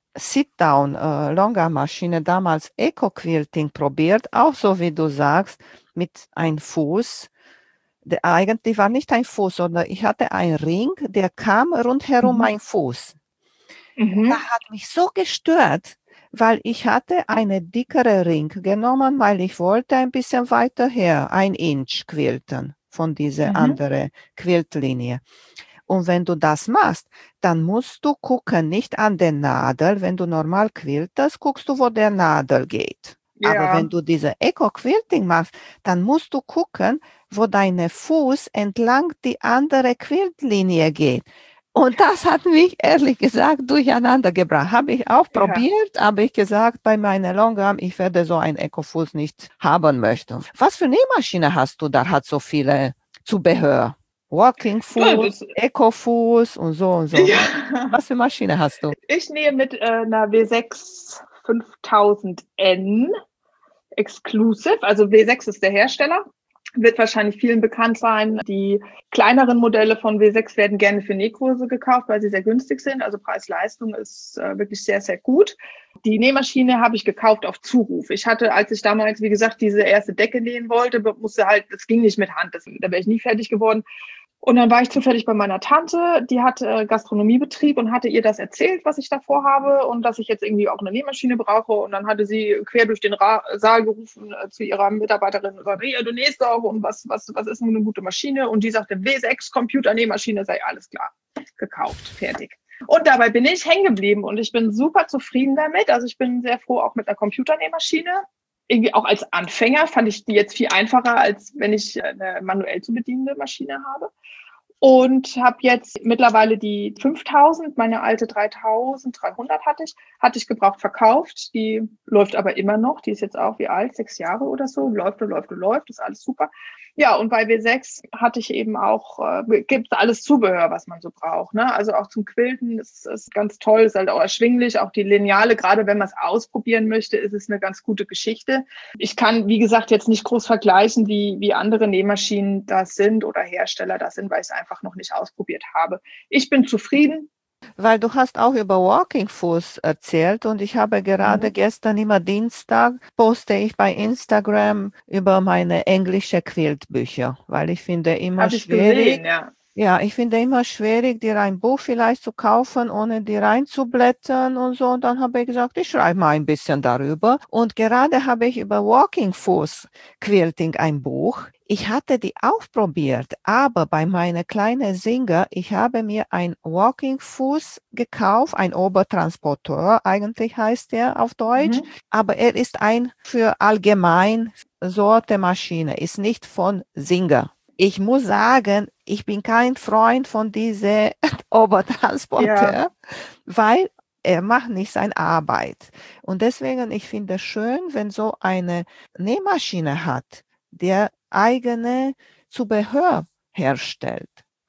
Sit-Down-Longarm-Maschine damals Eco-Quilting probiert, auch so wie du sagst, mit einem Fuß. Der, eigentlich war nicht ein Fuß, sondern ich hatte einen Ring, der kam rundherum mhm. mein Fuß. Mhm. Das hat mich so gestört, weil ich hatte eine dickere Ring genommen, weil ich wollte ein bisschen weiter her, ein Inch quilten von dieser mhm. anderen Quiltlinie. Und wenn du das machst, dann musst du gucken, nicht an der Nadel. Wenn du normal quiltest, guckst du, wo der Nadel geht. Ja. Aber wenn du diese Eco-Quilting machst, dann musst du gucken, wo dein Fuß entlang die andere Quiltlinie geht. Und das hat mich ehrlich gesagt durcheinander gebracht. Habe ich auch ja. probiert, habe ich gesagt, bei meiner Longarm, ich werde so einen Eco-Fuß nicht haben möchten. Was für Nähmaschine hast du? Da hat so viele Zubehör. Walking-Fuß, Eco-Fuß und so und so. Ja. Was für Maschine hast du? Ich nähe mit äh, einer W sechs fünftausend N Exclusive, also W sechs ist der Hersteller. Wird wahrscheinlich vielen bekannt sein. Die kleineren Modelle von W sechs werden gerne für Nähkurse gekauft, weil sie sehr günstig sind. Also Preis-Leistung ist äh, wirklich sehr, sehr gut. Die Nähmaschine habe ich gekauft auf Zuruf. Ich hatte, als ich damals, wie gesagt, diese erste Decke nähen wollte, musste halt, das ging nicht mit Hand. Das, da wäre ich nie fertig geworden. Und dann war ich zufällig bei meiner Tante, die hatte Gastronomiebetrieb und hatte ihr das erzählt, was ich da vorhabe und dass ich jetzt irgendwie auch eine Nähmaschine brauche. Und dann hatte sie quer durch den Ra- Saal gerufen äh, zu ihrer Mitarbeiterin und gesagt, hey, du nähst doch und was, was, was ist denn eine gute Maschine? Und die sagte, W sechs Computernähmaschine, sei alles klar, gekauft, fertig. Und dabei bin ich hängen geblieben und ich bin super zufrieden damit. Also ich bin sehr froh auch mit einer Computernähmaschine. Irgendwie auch als Anfänger fand ich die jetzt viel einfacher, als wenn ich eine manuell zu bedienende Maschine habe. Und habe jetzt mittlerweile die fünftausend, meine alte dreitausenddreihundert hatte ich, hatte ich gebraucht verkauft. Die läuft aber immer noch. Die ist jetzt auch wie alt, sechs Jahre oder so. Läuft und läuft und läuft, ist alles super. Ja, und bei W sechs hatte ich eben auch, äh, gibt es alles Zubehör, was man so braucht. Ne? Also auch zum Quilten ist es ganz toll, ist halt auch erschwinglich. Auch die Lineale, gerade wenn man es ausprobieren möchte, ist es eine ganz gute Geschichte. Ich kann, wie gesagt, jetzt nicht groß vergleichen, wie, wie andere Nähmaschinen das sind oder Hersteller das sind, weil ich es einfach noch nicht ausprobiert habe. Ich bin zufrieden. Weil du hast auch über Walking Fuß erzählt und ich habe gerade mhm. gestern, immer Dienstag, poste ich bei Instagram über meine englische Quiltbücher, weil ich finde immer Hab ich schwierig. Gesehen, ja. Ja, ich finde immer schwierig, dir ein Buch vielleicht zu kaufen, ohne die reinzublättern und so. Und dann habe ich gesagt, ich schreibe mal ein bisschen darüber. Und gerade habe ich über Walking Fuß Quilting ein Buch. Ich hatte die auch probiert, aber bei meiner kleinen Singer, ich habe mir ein Walking Fuß gekauft, ein Obertransporteur, eigentlich heißt der auf Deutsch. Mhm. Aber er ist ein für allgemein Sorte Maschine, ist nicht von Singer. Ich muss sagen, ich bin kein Freund von diesem Obertransporteur, ja. weil er macht nicht seine Arbeit. Und deswegen, ich finde es schön, wenn so eine Nähmaschine hat, der eigene Zubehör herstellt.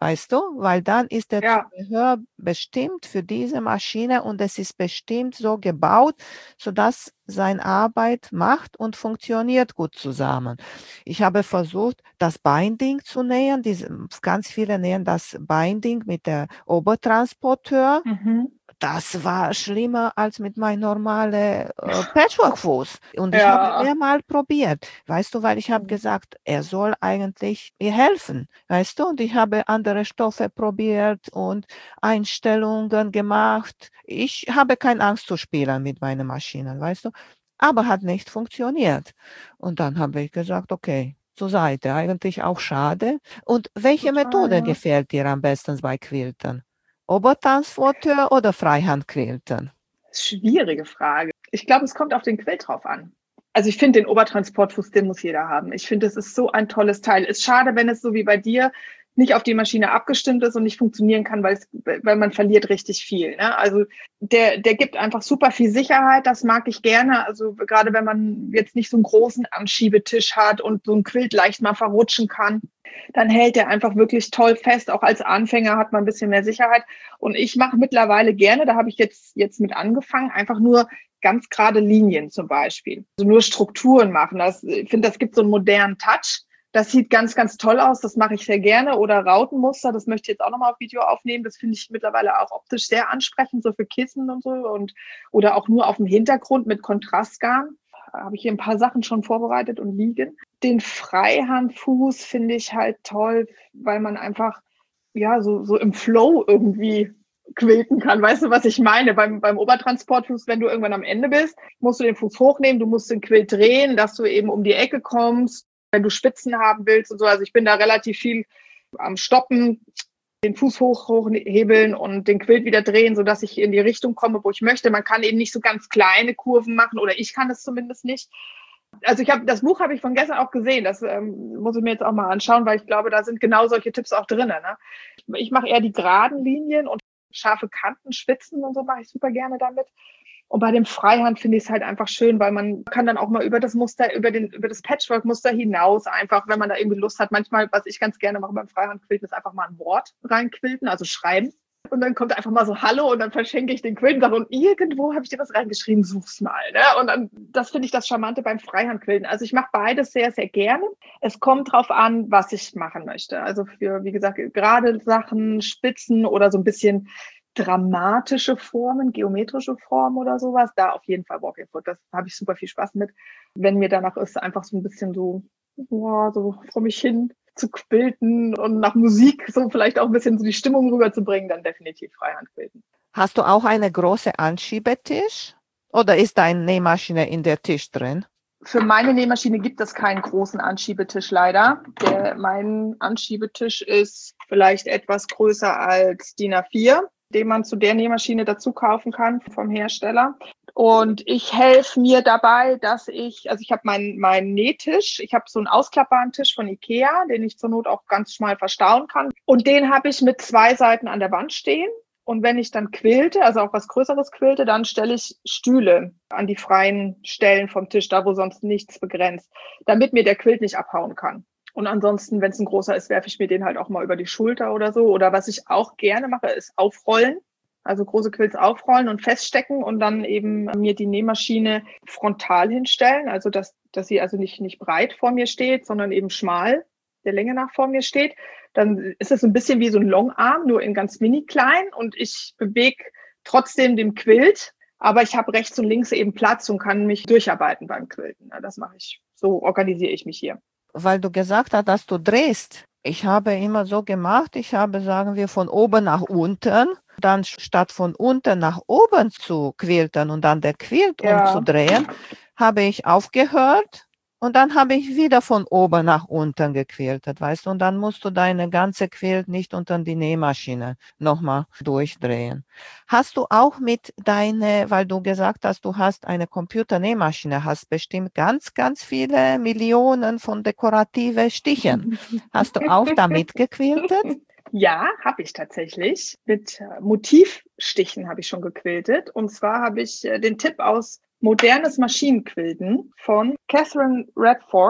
weißt du? Weil dann ist der Ja. Zubehör bestimmt für diese Maschine und es ist bestimmt so gebaut, sodass seine Arbeit macht und funktioniert gut zusammen. Ich habe versucht, das Binding zu nähen. Diese, ganz viele nähen das Binding mit der Obertransporteur. Mhm. Das war schlimmer als mit meinem normalen äh, Patchwork-Fuß. Und ich habe Ja. mehrmals probiert, weißt du, weil ich habe Mhm. gesagt, er soll eigentlich mir helfen, weißt du. Und ich habe andere Stoffe probiert und Einstellungen gemacht. Ich habe keine Angst zu spielen mit meinen Maschinen, weißt du. Aber hat nicht funktioniert. Und dann habe ich gesagt, okay, zur Seite. Eigentlich auch schade. Und welche Total, Methode ja. gefällt dir am besten bei Quilten? Obertransporteur oder Freihandquilten? Schwierige Frage. Ich glaube, es kommt auf den Quilt drauf an. Also ich finde den Obertransportfuß, den muss jeder haben. Ich finde, es ist so ein tolles Teil. Ist schade, wenn es so wie bei dir nicht auf die Maschine abgestimmt ist und nicht funktionieren kann, weil es, weil man verliert richtig viel. Ne? Also der, der gibt einfach super viel Sicherheit. Das mag ich gerne. Also gerade wenn man jetzt nicht so einen großen Anschiebetisch hat und so ein Quilt leicht mal verrutschen kann, dann hält der einfach wirklich toll fest. Auch als Anfänger hat man ein bisschen mehr Sicherheit. Und ich mache mittlerweile gerne, da habe ich jetzt, jetzt mit angefangen, einfach nur ganz gerade Linien zum Beispiel. Also nur Strukturen machen. Das, ich finde, das gibt so einen modernen Touch. Das sieht ganz, ganz toll aus. Das mache ich sehr gerne. Oder Rautenmuster, das möchte ich jetzt auch nochmal auf Video aufnehmen. Das finde ich mittlerweile auch optisch sehr ansprechend, so für Kissen und so. Und, oder auch nur auf dem Hintergrund mit Kontrastgarn. Da habe ich hier ein paar Sachen schon vorbereitet und liegen. Den Freihandfuß finde ich halt toll, weil man einfach ja so, so im Flow irgendwie quilten kann. Weißt du, was ich meine? Beim, beim Obertransportfuß, wenn du irgendwann am Ende bist, musst du den Fuß hochnehmen, du musst den Quilt drehen, dass du eben um die Ecke kommst, wenn du Spitzen haben willst und so. Also ich bin da relativ viel am Stoppen, den Fuß hoch, hochhebeln und den Quilt wieder drehen, sodass ich in die Richtung komme, wo ich möchte. Man kann eben nicht so ganz kleine Kurven machen oder ich kann es zumindest nicht. Also ich habe das Buch habe ich von gestern auch gesehen. Das ähm, muss ich mir jetzt auch mal anschauen, weil ich glaube, da sind genau solche Tipps auch drin. Ne? Ich mache eher die geraden Linien und scharfe Kanten, Spitzen und so mache ich super gerne damit. Und bei dem Freihand finde ich es halt einfach schön, weil man kann dann auch mal über das Muster, über den, über das Patchwork-Muster hinaus einfach, wenn man da irgendwie Lust hat. Manchmal, was ich ganz gerne mache beim Freihandquilten, ist einfach mal ein Wort reinquilten, also schreiben. Und dann kommt einfach mal so Hallo und dann verschenke ich den Quilten und irgendwo habe ich dir was reingeschrieben, such's mal. Ne? Und dann, das finde ich das Charmante beim Freihandquilten. Also ich mache beides sehr, sehr gerne. Es kommt drauf an, was ich machen möchte. Also für, wie gesagt, gerade Sachen, Spitzen oder so ein bisschen dramatische Formen, geometrische Formen oder sowas, da auf jeden Fall Walking Foot. Das habe ich super viel Spaß mit. Wenn mir danach ist, einfach so ein bisschen so, oh, so vor mich hin zu quilten und nach Musik so vielleicht auch ein bisschen so die Stimmung rüberzubringen, dann definitiv Freihandquilten. Hast du auch eine große Anschiebetisch oder ist deine Nähmaschine in der Tisch drin? Für meine Nähmaschine gibt es keinen großen Anschiebetisch leider. Der, mein Anschiebetisch ist vielleicht etwas größer als D I N A vier, den man zu der Nähmaschine dazu kaufen kann vom Hersteller. Und ich helfe mir dabei, dass ich, also ich habe meinen meinen Nähtisch, ich habe so einen ausklappbaren Tisch von Ikea, den ich zur Not auch ganz schmal verstauen kann. Und den habe ich mit zwei Seiten an der Wand stehen. Und wenn ich dann quilte, also auch was Größeres quilte, dann stelle ich Stühle an die freien Stellen vom Tisch, da wo sonst nichts begrenzt, damit mir der Quilt nicht abhauen kann. Und ansonsten, wenn es ein großer ist, werfe ich mir den halt auch mal über die Schulter oder so. Oder was ich auch gerne mache, ist aufrollen. Also große Quilts aufrollen und feststecken und dann eben mir die Nähmaschine frontal hinstellen. Also dass, dass sie also nicht, nicht breit vor mir steht, sondern eben schmal der Länge nach vor mir steht. Dann ist es ein bisschen wie so ein Longarm, nur in ganz mini klein und ich bewege trotzdem den Quilt, aber ich habe rechts und links eben Platz und kann mich durcharbeiten beim Quilten. Das mache ich. So organisiere ich mich hier. Weil du gesagt hast, dass du drehst. Ich habe immer so gemacht, ich habe, sagen wir, von oben nach unten, dann statt von unten nach oben zu quilten und dann der Quilt Ja. umzudrehen, habe ich aufgehört und dann habe ich wieder von oben nach unten gequiltet, weißt du, und dann musst du deine ganze Quilt nicht unter die Nähmaschine nochmal durchdrehen. Hast du auch mit deiner, weil du gesagt hast, du hast eine Computernähmaschine, hast bestimmt ganz, ganz viele Millionen von dekorative Stichen. Hast du auch damit gequiltet? Ja, habe ich tatsächlich. Mit Motivstichen habe ich schon gequiltet. Und zwar habe ich den Tipp aus Modernes Maschinenquilten von Catherine Radford.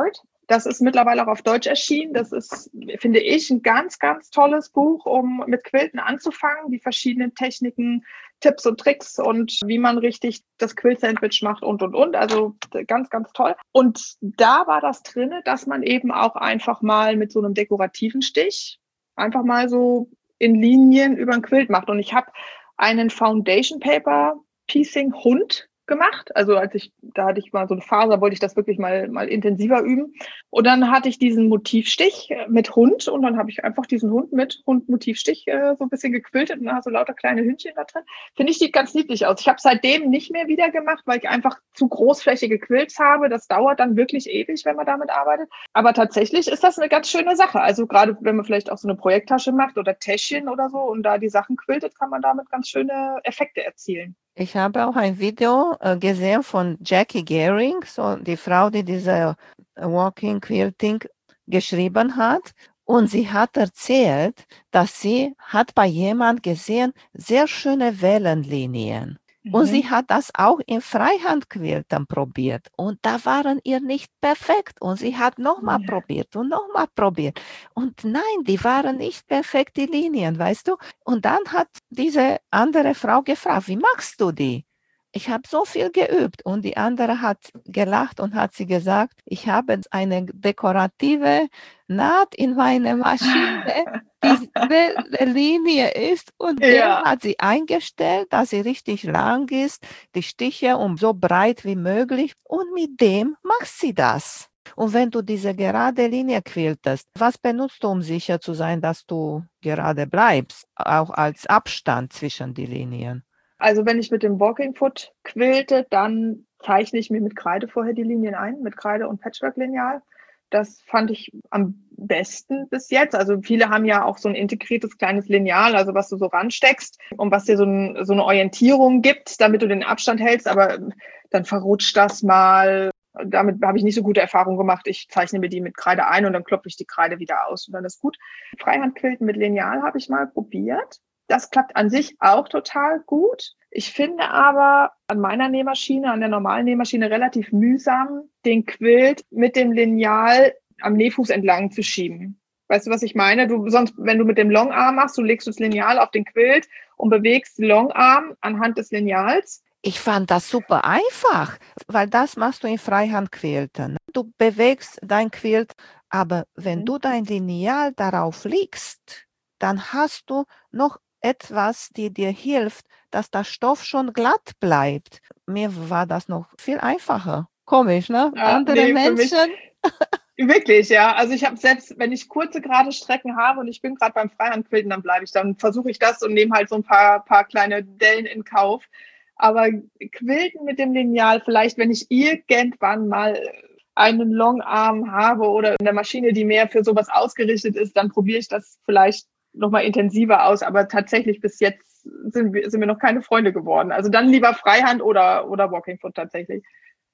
Das ist mittlerweile auch auf Deutsch erschienen. Das ist, finde ich, ein ganz, ganz tolles Buch, um mit Quilten anzufangen, die verschiedenen Techniken, Tipps und Tricks und wie man richtig das Quilt-Sandwich macht und, und, und. Also ganz, ganz toll. Und da war das drinne, dass man eben auch einfach mal mit so einem dekorativen Stich einfach mal so in Linien über ein Quilt macht. Und ich habe einen Foundation Paper Piecing Hund gemacht. Also als ich, da hatte ich mal so eine Phase, da wollte ich das wirklich mal, mal intensiver üben. Und dann hatte ich diesen Motivstich mit Hund und dann habe ich einfach diesen Hund mit Hund-Motivstich äh, so ein bisschen gequiltet und da hast du lauter kleine Hündchen da drin. Finde ich, sieht ganz niedlich aus. Ich habe seitdem nicht mehr wieder gemacht, weil ich einfach zu großflächige Quilts habe. Das dauert dann wirklich ewig, wenn man damit arbeitet. Aber tatsächlich ist das eine ganz schöne Sache. Also gerade wenn man vielleicht auch so eine Projekttasche macht oder Täschchen oder so und da die Sachen quiltet, kann man damit ganz schöne Effekte erzielen. Ich habe auch ein Video äh, gesehen von Jackie Gehring, so die Frau, die diese äh, Walking Quilting geschrieben hat. Und sie hat erzählt, dass sie hat bei jemand gesehen, sehr schöne Wellenlinien. Und sie hat das auch in Freihandquiltern probiert. Und da waren ihr nicht perfekt. Und sie hat nochmal ja. probiert und nochmal probiert. Und nein, die waren nicht perfekt, die Linien, weißt du? Und dann hat diese andere Frau gefragt, wie machst du die? Ich habe so viel geübt. Und die andere hat gelacht und hat sie gesagt, ich habe eine dekorative Naht in meiner Maschine, die eine Linie ist und ja. der hat sie eingestellt, dass sie richtig lang ist, die Stiche um so breit wie möglich und mit dem macht sie das. Und wenn du diese gerade Linie quiltest, was benutzt du, um sicher zu sein, dass du gerade bleibst, auch als Abstand zwischen die Linien? Also wenn ich mit dem Walking Foot quilte, dann zeichne ich mir mit Kreide vorher die Linien ein, mit Kreide und Patchwork-Lineal. Das fand ich am besten bis jetzt. Also viele haben ja auch so ein integriertes kleines Lineal, also was du so ransteckst und was dir so, ein, so eine Orientierung gibt, damit du den Abstand hältst, aber dann verrutscht das mal. Damit habe ich nicht so gute Erfahrungen gemacht. Ich zeichne mir die mit Kreide ein und dann klopfe ich die Kreide wieder aus und dann ist gut. Freihandquilten mit Lineal habe ich mal probiert. Das klappt an sich auch total gut. Ich finde aber an meiner Nähmaschine, an der normalen Nähmaschine relativ mühsam, den Quilt mit dem Lineal am Nähfuß entlang zu schieben. Weißt du, was ich meine? Du sonst, wenn du mit dem Longarm machst, du legst das Lineal auf den Quilt und bewegst den Longarm anhand des Lineals. Ich fand das super einfach, weil das machst du in Freihandquilten. Du bewegst dein Quilt, aber wenn mhm. du dein Lineal darauf legst, dann hast du noch etwas, die dir hilft, dass der Stoff schon glatt bleibt. Mir war das noch viel einfacher. Komisch, ne? Ja, Andere nee, Menschen. Wirklich, ja. Also ich habe selbst, wenn ich kurze gerade Strecken habe und ich bin gerade beim Freihandquilten, dann bleibe ich, dann versuche ich das und nehme halt so ein paar, paar kleine Dellen in Kauf. Aber Quilten mit dem Lineal, vielleicht wenn ich irgendwann mal einen Longarm habe oder in der Maschine, die mehr für sowas ausgerichtet ist, dann probiere ich das vielleicht nochmal intensiver aus, aber tatsächlich bis jetzt sind wir, sind wir noch keine Freunde geworden. Also dann lieber Freihand oder, oder Walking Foot tatsächlich.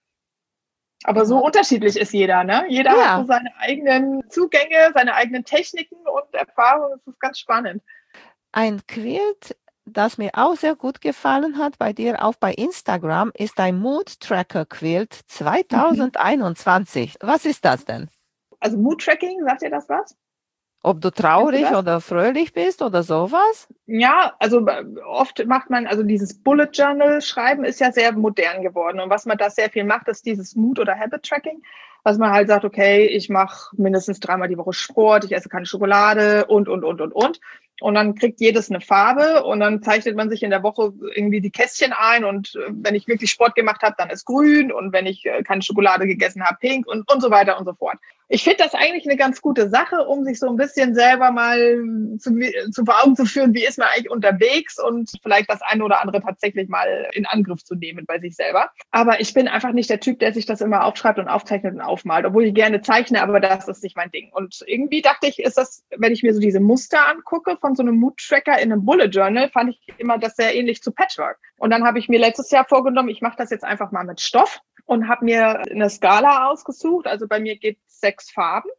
Aber so unterschiedlich ist jeder, ne? Jeder ja. hat so seine eigenen Zugänge, seine eigenen Techniken und Erfahrungen. Das ist ganz spannend. Ein Quilt, das mir auch sehr gut gefallen hat, bei dir auch bei Instagram, ist ein Mood Tracker Quilt zwanzig einundzwanzig. Mhm. Was ist das denn? Also Mood Tracking, sagt ihr das was? Ob du traurig du oder fröhlich bist oder sowas? Ja, also oft macht man, also dieses Bullet Journal schreiben ist ja sehr modern geworden. Und was man da sehr viel macht, ist dieses Mood- oder Habit-Tracking. Was man halt sagt, okay, ich mache mindestens dreimal die Woche Sport, ich esse keine Schokolade und, und, und, und, und. Und dann kriegt jedes eine Farbe und dann zeichnet man sich in der Woche irgendwie die Kästchen ein und wenn ich wirklich Sport gemacht habe, dann ist grün und wenn ich keine Schokolade gegessen habe, pink und, und so weiter und so fort. Ich finde das eigentlich eine ganz gute Sache, um sich so ein bisschen selber mal zu, zu vor Augen zu führen, wie ist man eigentlich unterwegs und vielleicht das eine oder andere tatsächlich mal in Angriff zu nehmen bei sich selber. Aber ich bin einfach nicht der Typ, der sich das immer aufschreibt und aufzeichnet und aufmalt, obwohl ich gerne zeichne, aber das ist nicht mein Ding. Und irgendwie dachte ich, ist das, wenn ich mir so diese Muster angucke von so einem Mood-Tracker in einem Bullet Journal, fand ich immer das sehr ähnlich zu Patchwork. Und dann habe ich mir letztes Jahr vorgenommen, ich mache das jetzt einfach mal mit Stoff und habe mir eine Skala ausgesucht. Also bei mir gibt es sechs Farben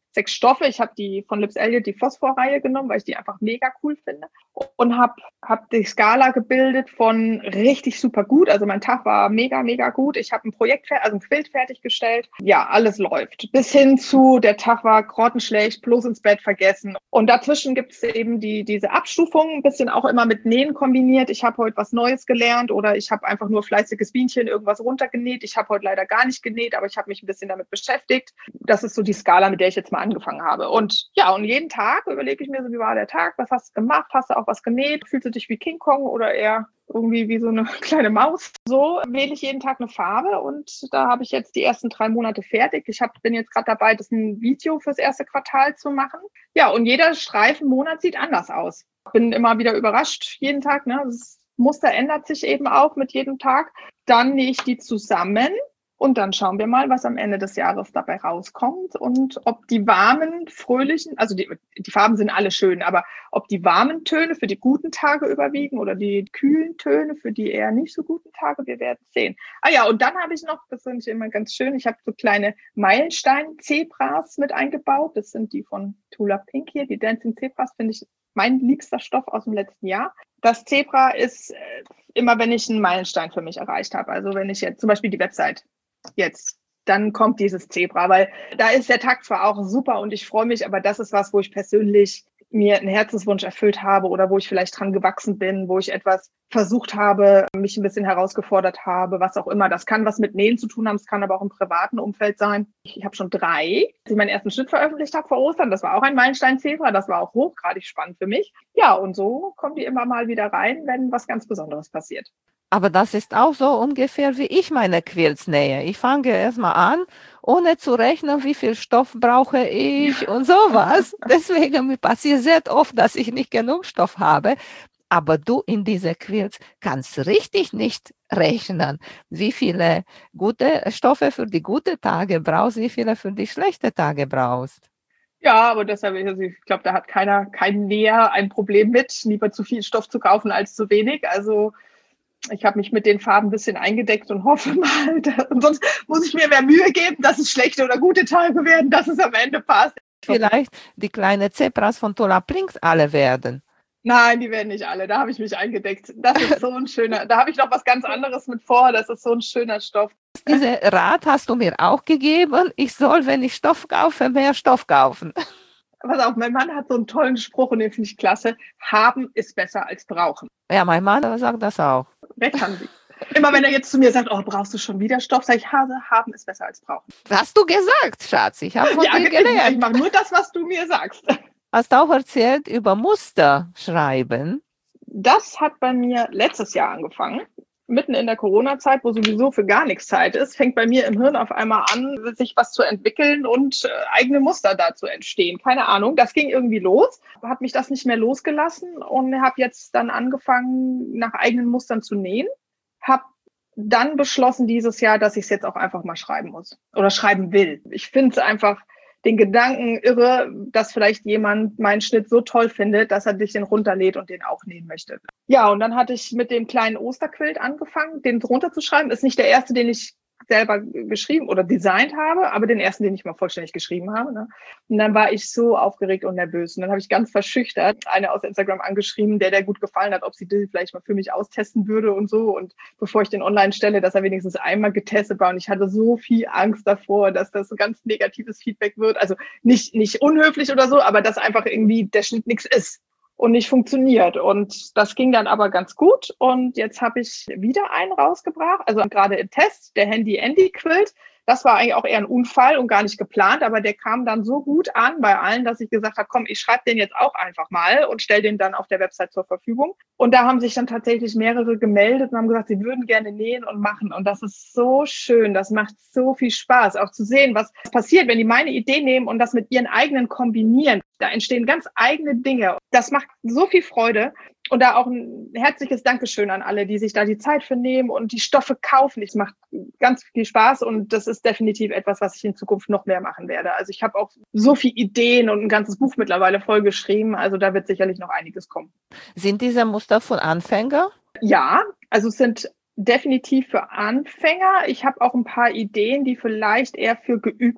sechs Stoffe. Ich habe die von Lips Elliot, die Phosphor-Reihe genommen, weil ich die einfach mega cool finde. Und habe hab die Skala gebildet von richtig super gut. Also mein Tag war mega, mega gut. Ich habe ein Projekt, also ein Quilt fertiggestellt. Ja, alles läuft. Bis hin zu, der Tag war grottenschlecht, bloß ins Bett vergessen. Und dazwischen gibt es eben die, diese Abstufungen, ein bisschen auch immer mit Nähen kombiniert. Ich habe heute was Neues gelernt oder ich habe einfach nur fleißiges Bienchen irgendwas runtergenäht. Ich habe heute leider gar nicht genäht, aber ich habe mich ein bisschen damit beschäftigt. Das ist so die Skala, mit der ich jetzt mal angefangen habe. Und ja, und jeden Tag überlege ich mir so, wie war der Tag? Was hast du gemacht? Hast du auch was genäht? Fühlst du dich wie King Kong oder eher irgendwie wie so eine kleine Maus? So wähle ich jeden Tag eine Farbe und da habe ich jetzt die ersten drei Monate fertig. Ich hab, bin jetzt gerade dabei, das ein Video fürs erste Quartal zu machen. Ja, und jeder Streifenmonat sieht anders aus. Bin immer wieder überrascht jeden Tag. Ne? Das Muster ändert sich eben auch mit jedem Tag. Dann nähe ich die zusammen. Und dann schauen wir mal, was am Ende des Jahres dabei rauskommt und ob die warmen, fröhlichen, also die, die Farben sind alle schön, aber ob die warmen Töne für die guten Tage überwiegen oder die kühlen Töne für die eher nicht so guten Tage, wir werden sehen. Ah ja, und dann habe ich noch, das finde ich immer ganz schön, ich habe so kleine Meilenstein-Zebras mit eingebaut. Das sind die von Tula Pink hier, die Dancing Zebras, finde ich mein liebster Stoff aus dem letzten Jahr. Das Zebra ist immer, wenn ich einen Meilenstein für mich erreicht habe. Also wenn ich jetzt zum Beispiel die Website jetzt, dann kommt dieses Zebra, weil da ist der Takt zwar auch super und ich freue mich, aber das ist was, wo ich persönlich mir einen Herzenswunsch erfüllt habe oder wo ich vielleicht dran gewachsen bin, wo ich etwas versucht habe, mich ein bisschen herausgefordert habe, was auch immer. Das kann was mit Nähen zu tun haben, es kann aber auch im privaten Umfeld sein. Ich habe schon drei, als ich meinen ersten Schnitt veröffentlicht habe vor Ostern. Das war auch ein Meilenstein-Zebra, das war auch hochgradig spannend für mich. Ja, und so kommen die immer mal wieder rein, wenn was ganz Besonderes passiert. Aber das ist auch so ungefähr, wie ich meine Quilts nähe. Ich fange erstmal an, ohne zu rechnen, wie viel Stoff brauche ich und sowas. Deswegen passiert sehr oft, dass ich nicht genug Stoff habe. Aber du in diese Quilts kannst richtig nicht rechnen, wie viele gute Stoffe für die guten Tage brauchst, wie viele für die schlechten Tage brauchst. Ja, aber deshalb, also ich glaube, da hat keiner, kein Näher ein Problem mit, lieber zu viel Stoff zu kaufen als zu wenig. Also ich habe mich mit den Farben ein bisschen eingedeckt und hoffe mal, und sonst muss ich mir mehr Mühe geben, dass es schlechte oder gute Tage werden, dass es am Ende passt. Vielleicht die kleinen Zebras von Tula Pink alle werden. Nein, die werden nicht alle. Da habe ich mich eingedeckt. Das ist so ein schöner, da habe ich noch was ganz anderes mit vor. Das ist so ein schöner Stoff. Diese Rat hast du mir auch gegeben. Ich soll, wenn ich Stoff kaufe, mehr Stoff kaufen. Pass auf, mein Mann hat so einen tollen Spruch und den finde ich klasse. Haben ist besser als brauchen. Ja, mein Mann sagt das auch. Recht haben Sie. Immer wenn er jetzt zu mir sagt, oh, brauchst du schon wieder Stoff, sage ich, Hase, haben ist besser als brauchen. Hast du gesagt, Schatz. Ich habe von ja, dir gelernt. Ich mache nur das, was du mir sagst. Hast auch erzählt über Muster schreiben. Das hat bei mir letztes Jahr angefangen. Mitten in der Corona-Zeit, wo sowieso für gar nichts Zeit ist, fängt bei mir im Hirn auf einmal an, sich was zu entwickeln und äh, eigene Muster da zu entstehen. Keine Ahnung, das ging irgendwie los, hat mich das nicht mehr losgelassen und habe jetzt dann angefangen, nach eigenen Mustern zu nähen. Habe dann beschlossen dieses Jahr, dass ich es jetzt auch einfach mal schreiben muss oder schreiben will. Ich finde es einfach den Gedanken irre, dass vielleicht jemand meinen Schnitt so toll findet, dass er sich den runterlädt und den auch nähen möchte. Ja, und dann hatte ich mit dem kleinen Osterquilt angefangen, den runterzuschreiben. Ist nicht der erste, den ich selber geschrieben oder designt habe, aber den ersten, den ich mal vollständig geschrieben habe. Ne? Und dann war ich so aufgeregt und nervös. Und dann habe ich ganz verschüchtert eine aus Instagram angeschrieben, der der gut gefallen hat, ob sie das vielleicht mal für mich austesten würde und so. Und bevor ich den online stelle, dass er wenigstens einmal getestet war. Und ich hatte so viel Angst davor, dass das so ganz negatives Feedback wird. Also nicht, nicht unhöflich oder so, aber dass einfach irgendwie der Schnitt nichts ist und nicht funktioniert. Und das ging dann aber ganz gut. Und jetzt habe ich wieder einen rausgebracht, also gerade im Test, der Handy Andy Quilt. Das war eigentlich auch eher ein Unfall und gar nicht geplant, aber der kam dann so gut an bei allen, dass ich gesagt habe, komm, ich schreibe den jetzt auch einfach mal und stelle den dann auf der Website zur Verfügung. Und da haben sich dann tatsächlich mehrere gemeldet und haben gesagt, sie würden gerne nähen und machen. Und das ist so schön, das macht so viel Spaß, auch zu sehen, was passiert, wenn die meine Idee nehmen und das mit ihren eigenen kombinieren. Da entstehen ganz eigene Dinge. Das macht so viel Freude. Und da auch ein herzliches Dankeschön an alle, die sich da die Zeit für nehmen und die Stoffe kaufen. Es macht ganz viel Spaß und das ist definitiv etwas, was ich in Zukunft noch mehr machen werde. Also ich habe auch so viele Ideen und ein ganzes Buch mittlerweile voll geschrieben. Also da wird sicherlich noch einiges kommen. Sind diese Muster von Anfänger? Ja, also es sind definitiv für Anfänger. Ich habe auch ein paar Ideen, die vielleicht eher für Geübte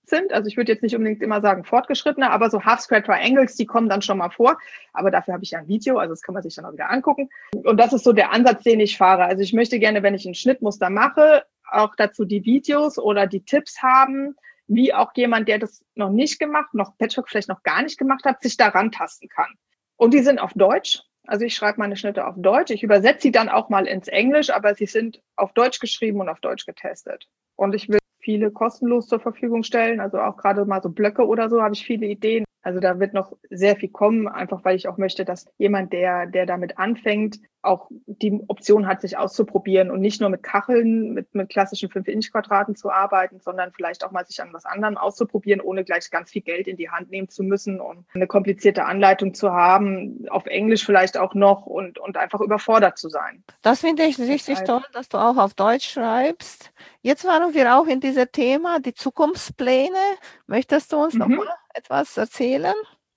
sind. Also ich würde jetzt nicht unbedingt immer sagen fortgeschrittene, aber so Half Square Triangles, die kommen dann schon mal vor. Aber dafür habe ich ja ein Video, also das kann man sich dann auch wieder angucken. Und das ist so der Ansatz, den ich fahre. Also ich möchte gerne, wenn ich ein Schnittmuster mache, auch dazu die Videos oder die Tipps haben, wie auch jemand, der das noch nicht gemacht, noch Patchwork vielleicht noch gar nicht gemacht hat, sich daran tasten kann. Und die sind auf Deutsch. Also ich schreibe meine Schnitte auf Deutsch. Ich übersetze sie dann auch mal ins Englisch, aber sie sind auf Deutsch geschrieben und auf Deutsch getestet. Und ich will viele kostenlos zur Verfügung stellen. Also auch gerade mal so Blöcke oder so habe ich viele Ideen. Also da wird noch sehr viel kommen, einfach weil ich auch möchte, dass jemand, der, der damit anfängt, auch die Option hat, sich auszuprobieren und nicht nur mit Kacheln, mit, mit klassischen fünf Inch Quadraten zu arbeiten, sondern vielleicht auch mal sich an was anderem auszuprobieren, ohne gleich ganz viel Geld in die Hand nehmen zu müssen und eine komplizierte Anleitung zu haben, auf Englisch vielleicht auch noch und, und einfach überfordert zu sein. Das finde ich richtig toll, dass du auch auf Deutsch schreibst. Jetzt waren wir auch in diesem Thema, die Zukunftspläne. Möchtest du uns mhm. noch mal etwas erzählen?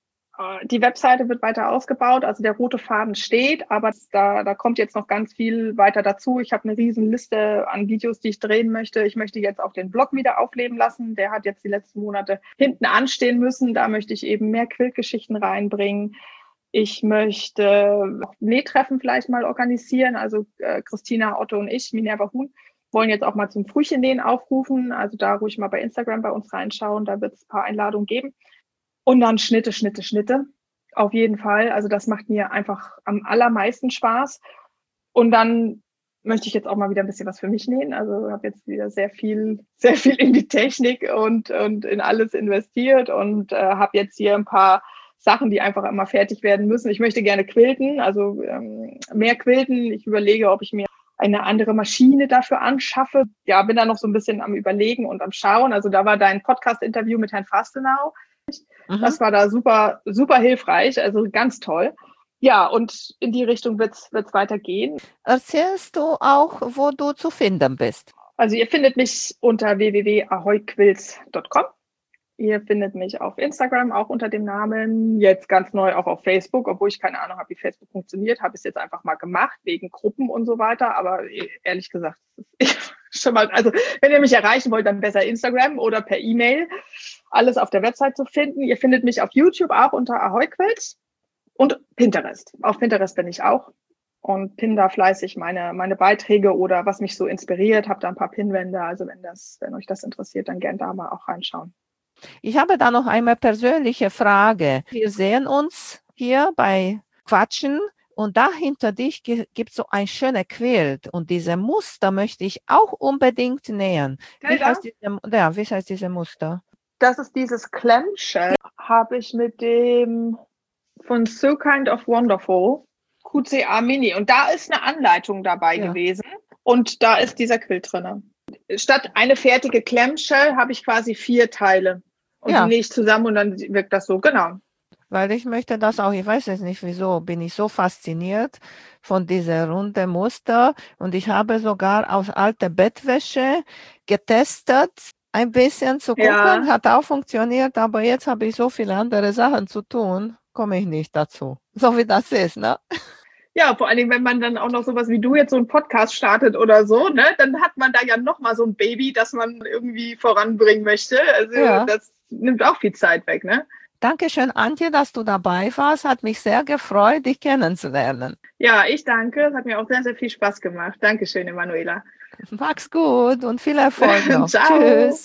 Die Webseite wird weiter ausgebaut, also der rote Faden steht, aber da, da kommt jetzt noch ganz viel weiter dazu. Ich habe eine riesen Liste an Videos, die ich drehen möchte. Ich möchte jetzt auch den Blog wieder aufleben lassen. Der hat jetzt die letzten Monate hinten anstehen müssen. Da möchte ich eben mehr Quiltgeschichten reinbringen. Ich möchte Nähtreffen vielleicht mal organisieren. Also äh, Christina, Otto und ich, Minerva Huhn, wollen jetzt auch mal zum Frühchennähen aufrufen. Also da ruhig mal bei Instagram bei uns reinschauen. Da wird es ein paar Einladungen geben. Und dann Schnitte, Schnitte, Schnitte. Auf jeden Fall. Also das macht mir einfach am allermeisten Spaß. Und dann möchte ich jetzt auch mal wieder ein bisschen was für mich nähen. Also habe jetzt wieder sehr viel, sehr viel in die Technik und, und in alles investiert und äh, habe jetzt hier ein paar Sachen, die einfach immer fertig werden müssen. Ich möchte gerne quilten, also ähm, mehr quilten. Ich überlege, ob ich mir eine andere Maschine dafür anschaffe. Ja, bin da noch so ein bisschen am Überlegen und am Schauen. Also da war dein Podcast-Interview mit Herrn Fastenau. Mhm. Das war da super, super hilfreich, also ganz toll. Ja, und in die Richtung wird es weitergehen. Erzählst du auch, wo du zu finden bist? Also ihr findet mich unter w w w punkt ahoy quilts punkt com. Ihr findet mich auf Instagram auch unter dem Namen, jetzt ganz neu auch auf Facebook, obwohl ich keine Ahnung habe, wie Facebook funktioniert, habe ich es jetzt einfach mal gemacht, wegen Gruppen und so weiter, aber ehrlich gesagt, ich schon mal, also wenn ihr mich erreichen wollt, dann besser Instagram oder per E-Mail, alles auf der Website zu finden. Ihr findet mich auf YouTube auch unter Ahoy Quilts und Pinterest. Auf Pinterest bin ich auch und pin da fleißig meine, meine Beiträge oder was mich so inspiriert, habe da ein paar Pinwände, also wenn das, wenn euch das interessiert, dann gerne da mal auch reinschauen. Ich habe da noch eine persönliche Frage. Wir sehen uns hier bei Quatschen und da hinter dich gibt es so ein schönes Quilt und diese Muster möchte ich auch unbedingt nähen. Wie ja. heißt diese, ja, wie heißt diese Muster? Das ist dieses Clamshell, habe ich mit dem von So Kind of Wonderful Q C A Mini und da ist eine Anleitung dabei ja. gewesen und da ist dieser Quilt drin. Statt eine fertige Clamshell habe ich quasi vier Teile. Und ja. die nähe ich zusammen und dann wirkt das so, genau. Weil ich möchte das auch, ich weiß jetzt nicht wieso, bin ich so fasziniert von dieser runden Muster und ich habe sogar aus alter Bettwäsche getestet, ein bisschen zu gucken, ja. hat auch funktioniert, aber jetzt habe ich so viele andere Sachen zu tun, komme ich nicht dazu. So wie das ist, ne? Ja, vor allen Dingen, wenn man dann auch noch sowas wie du jetzt so einen Podcast startet oder so, ne, dann hat man da ja nochmal so ein Baby, das man irgendwie voranbringen möchte. Also ja. das nimmt auch viel Zeit weg, ne? Dankeschön, Antje, dass du dabei warst. Hat mich sehr gefreut, dich kennenzulernen. Ja, ich danke. Es hat mir auch sehr, sehr viel Spaß gemacht. Dankeschön, Emanuela. Mach's gut und viel Erfolg noch. Ciao. Tschüss.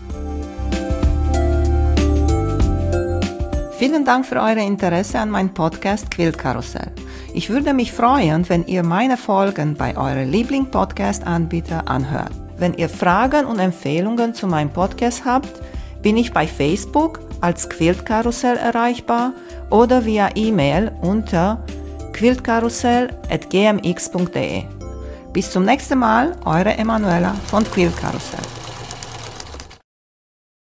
Vielen Dank für euer Interesse an meinem Podcast Quiltkarussell. Ich würde mich freuen, wenn ihr meine Folgen bei eurem Liebling-Podcast-Anbieter anhört. Wenn ihr Fragen und Empfehlungen zu meinem Podcast habt, bin ich bei Facebook als Quiltkarussell erreichbar oder via E-Mail unter quiltkarussell at g m x punkt d e. Bis zum nächsten Mal, eure Emanuela von Quiltkarussell.